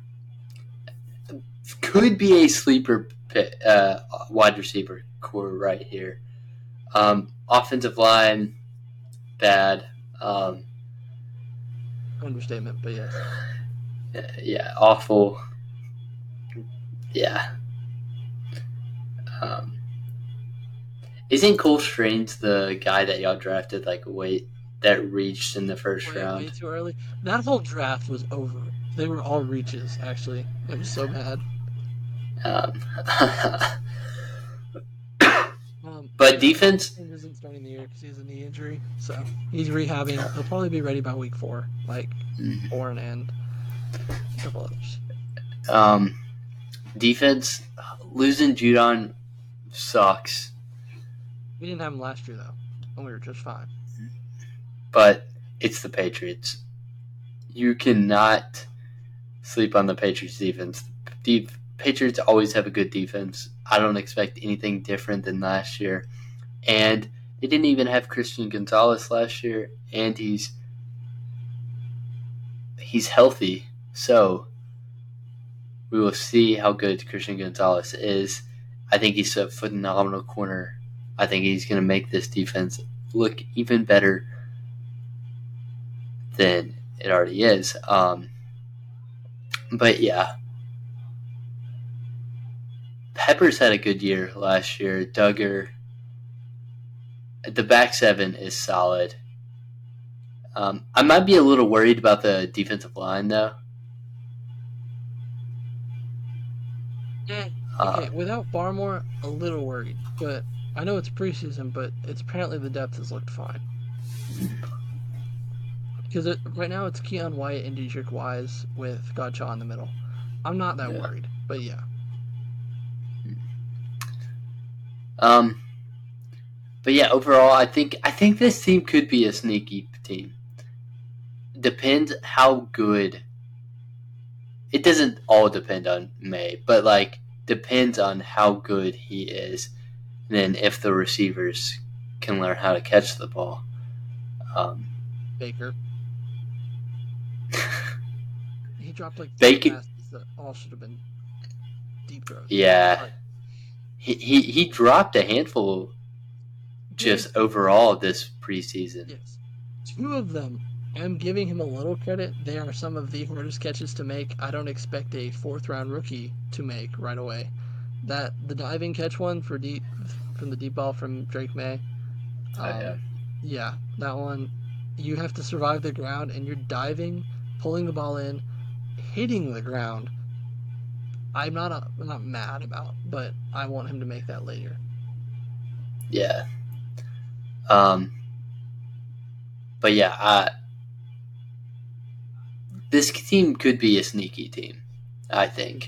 could be a sleeper pit, uh, wide receiver core right here. Um, offensive line, bad. Um, Understatement, but yes. Yeah, awful. Yeah. Um, isn't Cole Strange the guy that y'all drafted like wait that reached in the first way, round? Way too early. That whole draft was over. They were all reaches. Actually, it was so bad. Um, um, but defense isn't starting the year because he has a knee injury, so he's rehabbing. He'll probably be ready by week four, like mm-hmm. Bourne and a couple others. Um, defense losing Judon sucks. We didn't have him last year though, and we were just fine. But it's the Patriots. You cannot sleep on the Patriots defense. The Patriots always have a good defense. I don't expect anything different than last year. And they didn't even have Christian Gonzalez last year, and he's he's healthy. So we will see how good Christian Gonzalez is. I think he's a phenomenal corner. I think he's going to make this defense look even better than it already is. Um, but yeah, Peppers had a good year last year. Duggar, the back seven is solid. Um, I might be a little worried about the defensive line though. Yeah. Okay, uh, without Barmore, a little worried, but I know it's preseason, but it's apparently the depth has looked fine. Because it, right now it's Keon White and Dedrick Wise with Godchaw in the middle. I'm not that yeah. worried, but yeah. Um, but yeah, overall, I think I think this team could be a sneaky team. Depends how good. It doesn't all depend on May, but like depends on how good he is. And then if the receivers can learn how to catch the ball. Um, Baker. He dropped like Baker passes that all should have been deep throws. Yeah. Right. He, he he dropped a handful just yeah. overall this preseason. Yes. Two of them. I'm giving him a little credit. They are some of the hardest catches to make. I don't expect a fourth round rookie to make right away. That the diving catch one for deep from the deep ball from Drake May. Um, oh, yeah. yeah, that one. You have to survive the ground, and you're diving, pulling the ball in, hitting the ground, I'm not a, I'm not mad about, but I want him to make that later. Yeah. Um. But yeah, I, this team could be a sneaky team. I think.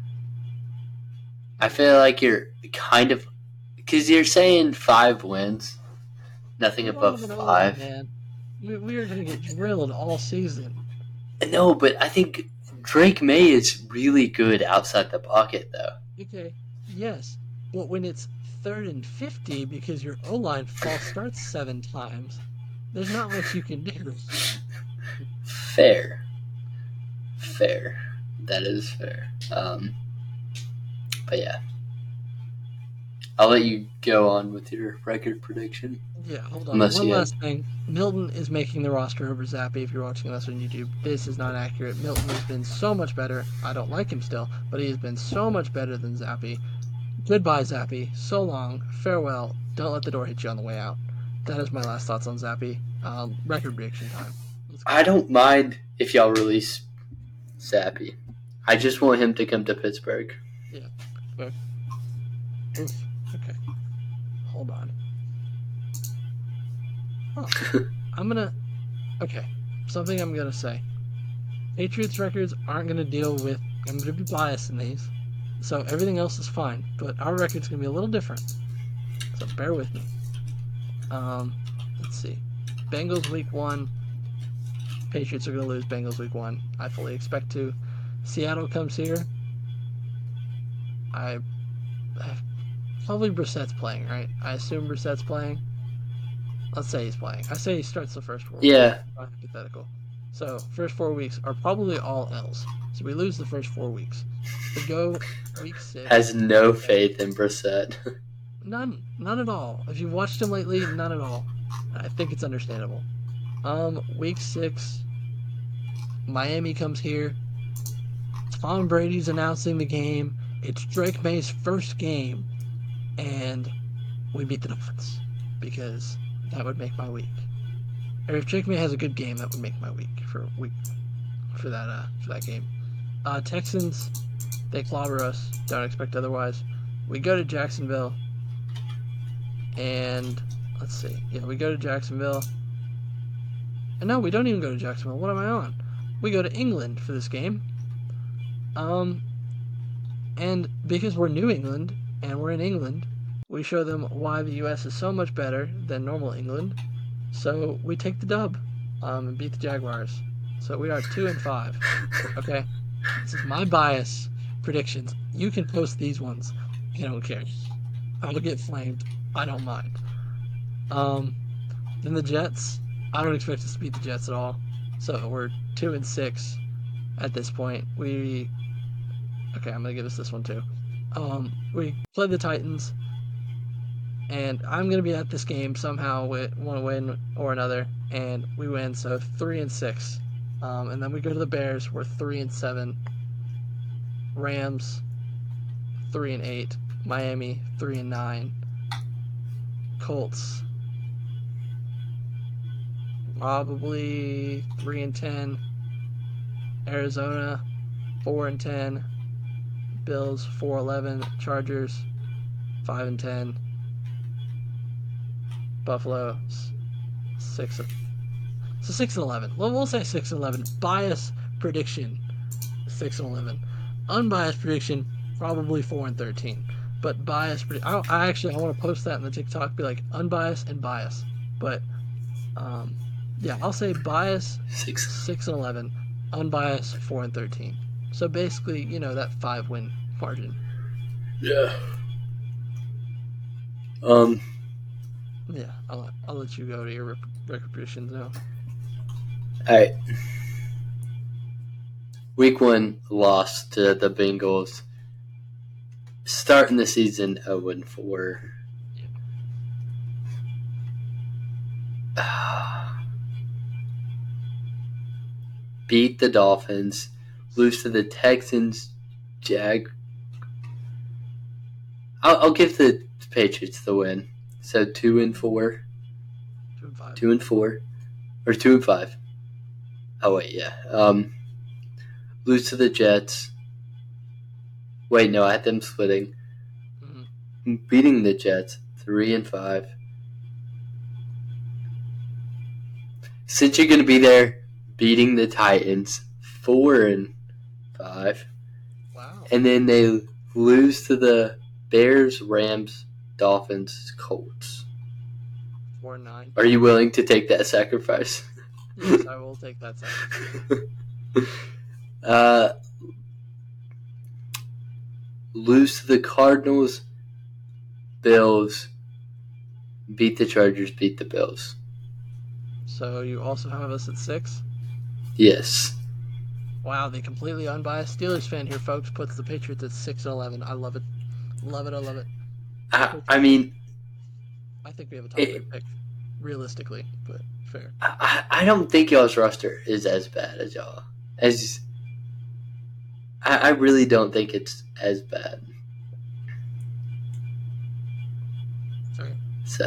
I feel like you're kind of because you're saying five wins, nothing We above don't have an O-line, five. man. We, we are going to get drilled all season. No, but I think Drake May is really good outside the pocket, though. Okay, yes, but when it's third and fifty because your O-line false starts seven times, there's not much you can do. Fair. Fair. That is fair. Um, but yeah. I'll let you go on with your record prediction. Yeah, hold on. Unless One you last have... thing. Milton is making the roster over Zappy if you're watching this on YouTube. This is not accurate. Milton has been so much better. I don't like him still, but he has been so much better than Zappy. Goodbye, Zappy. So long. Farewell. Don't let the door hit you on the way out. That is my last thoughts on Zappy. Um, record prediction time. I don't mind if y'all release Zappy. I just want him to come to Pittsburgh. Yeah. Okay. Oof. Okay. Hold on. Huh. I'm gonna. Okay. Something I'm gonna say. Patriots records aren't gonna deal with. I'm gonna be biased in these, so everything else is fine. But our record's gonna be a little different. So bear with me. Um, let's see. Bengals week one. Patriots are gonna lose Bengals week one. I fully expect to. Seattle comes here. I, I probably Brissett's playing, right? I assume Brissett's playing. Let's say he's playing. I say he starts the first four Yeah. weeks. Hypothetical. So first four weeks are probably all L's. So we lose the first four weeks. We go week six. Has no faith in Brissett. None. None at all. If you've watched him lately, none at all. I think it's understandable. Um, week six, Miami comes here. Tom Brady's announcing the game. It's Drake May's first game. And we beat the Dolphins. Because that would make my week. Or if Drake May has a good game, that would make my week for week for that uh for that game. Uh, Texans, they clobber us. Don't expect otherwise. We go to Jacksonville, and let's see. Yeah, we go to Jacksonville. And no, we don't even go to Jacksonville. What am I on? We go to England for this game. Um, and because we're New England and we're in England, we show them why the U S is so much better than normal England. So we take the dub um, and beat the Jaguars. So we are two and five. Okay, this is my bias predictions. You can post these ones. I don't care. I will get flamed. I don't mind. Um, then the Jets. I don't expect us to beat the Jets at all. So we're two and six at this point. We okay. I'm gonna give us this one too. Um, we play the Titans. And I'm gonna be at this game somehow with one win or another, and we win. So three and six, um, and then we go to the Bears. We're three and seven. Rams, three and eight. Miami, three and nine. Colts, probably three and ten. Arizona, four and ten. Bills, four eleven. Chargers, five and ten. Buffalo, six. So six and eleven. Well, we'll say six and eleven. Bias prediction, six and eleven. Unbiased prediction, probably four and thirteen. But bias, I, I actually I want to post that in the TikTok. Be like unbiased and bias. But um, yeah, I'll say bias Six. six and eleven. Unbiased four and thirteen. So basically, you know that five win margin. Yeah. Um. Yeah, I'll, I'll let you go to your record predictions now. All right. Week one loss to the Bengals. Starting the season zero and four. Yeah. Beat the Dolphins. Lose to the Texans. Jag. I'll, I'll give the Patriots the win. So two and four. Two and five. Two and four. Or two and five. Oh, wait, yeah. Um, lose to the Jets. Wait, no, I had them splitting. Mm-hmm. Beating the Jets three and five. Since you're gonna be there, beating the Titans four and five. Wow. And then they lose to the Bears, Rams, Dolphins, Colts. Four and nine. Are you willing to take that sacrifice? Yes, I will take that sacrifice. uh, lose to the Cardinals, Bills, beat the Chargers, beat the Bills. So you also have us at six? Yes. Wow, the completely unbiased Steelers fan here, folks, puts the Patriots at six and eleven. I love it. Love it, I love it. I, I mean... I think we have a top it, three pick, realistically, but fair. I, I don't think y'all's roster is as bad as y'all. As I, I really don't think it's as bad. Sorry. So,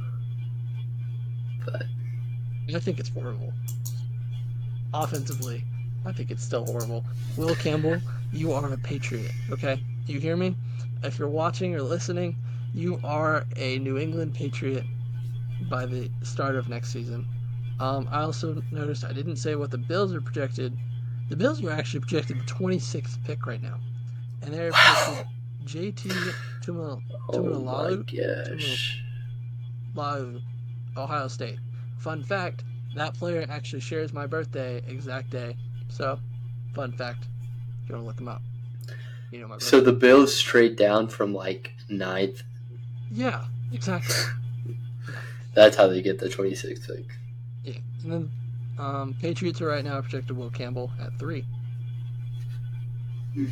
but I think it's horrible. Offensively, I think it's still horrible. Will Campbell, you are a Patriot, okay? You hear me? If you're watching or listening, you are a New England Patriot by the start of next season. Um, I also noticed I didn't say what the Bills are projected. The Bills are actually projected the twenty-sixth pick right now. And they're projected J T Tuimoloau, Tuimoloau, Ohio State. Fun fact, that player actually shares my birthday exact day. So, fun fact, if you want to look him up. You know my birthday. So the Bills straight down from like ninth. Yeah, exactly. That's how they get the twenty-sixth pick. Yeah, and then um, Patriots are right now projected Will Campbell at three. Hmm.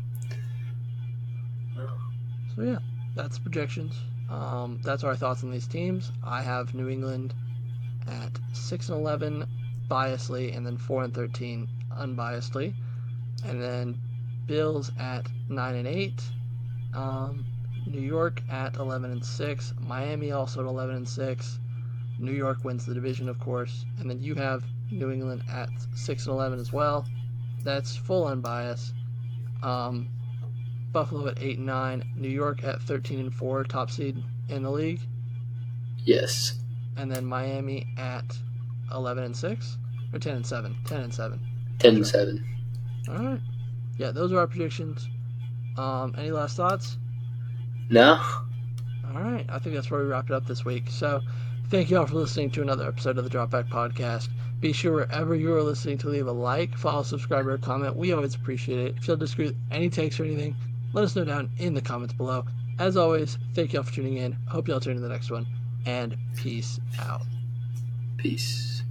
So yeah, that's projections. Um, that's our thoughts on these teams. I have New England at six and eleven biasedly, and then four and thirteen unbiasedly, and then Bills at nine and eight. Um, New York at eleven and six. Miami also at eleven and six. New York wins the division, of course, and then you have New England at six and eleven as well. That's full unbiased. Um, Buffalo at eight and nine. New York at thirteen and four, top seed in the league. Yes. And then Miami at eleven and six or ten and seven. ten and seven. ten and seven. All right. Yeah, those are our predictions. Um, any last thoughts? No. All right. I think that's where we wrapped it up this week. So, thank you all for listening to another episode of the Dropback Podcast. Be sure wherever you are listening to leave a like, follow, subscribe, or comment. We always appreciate it. If you'll disagree with any takes or anything, let us know down in the comments below. As always, thank you all for tuning in. Hope you all tune in the next one. And peace out. Peace.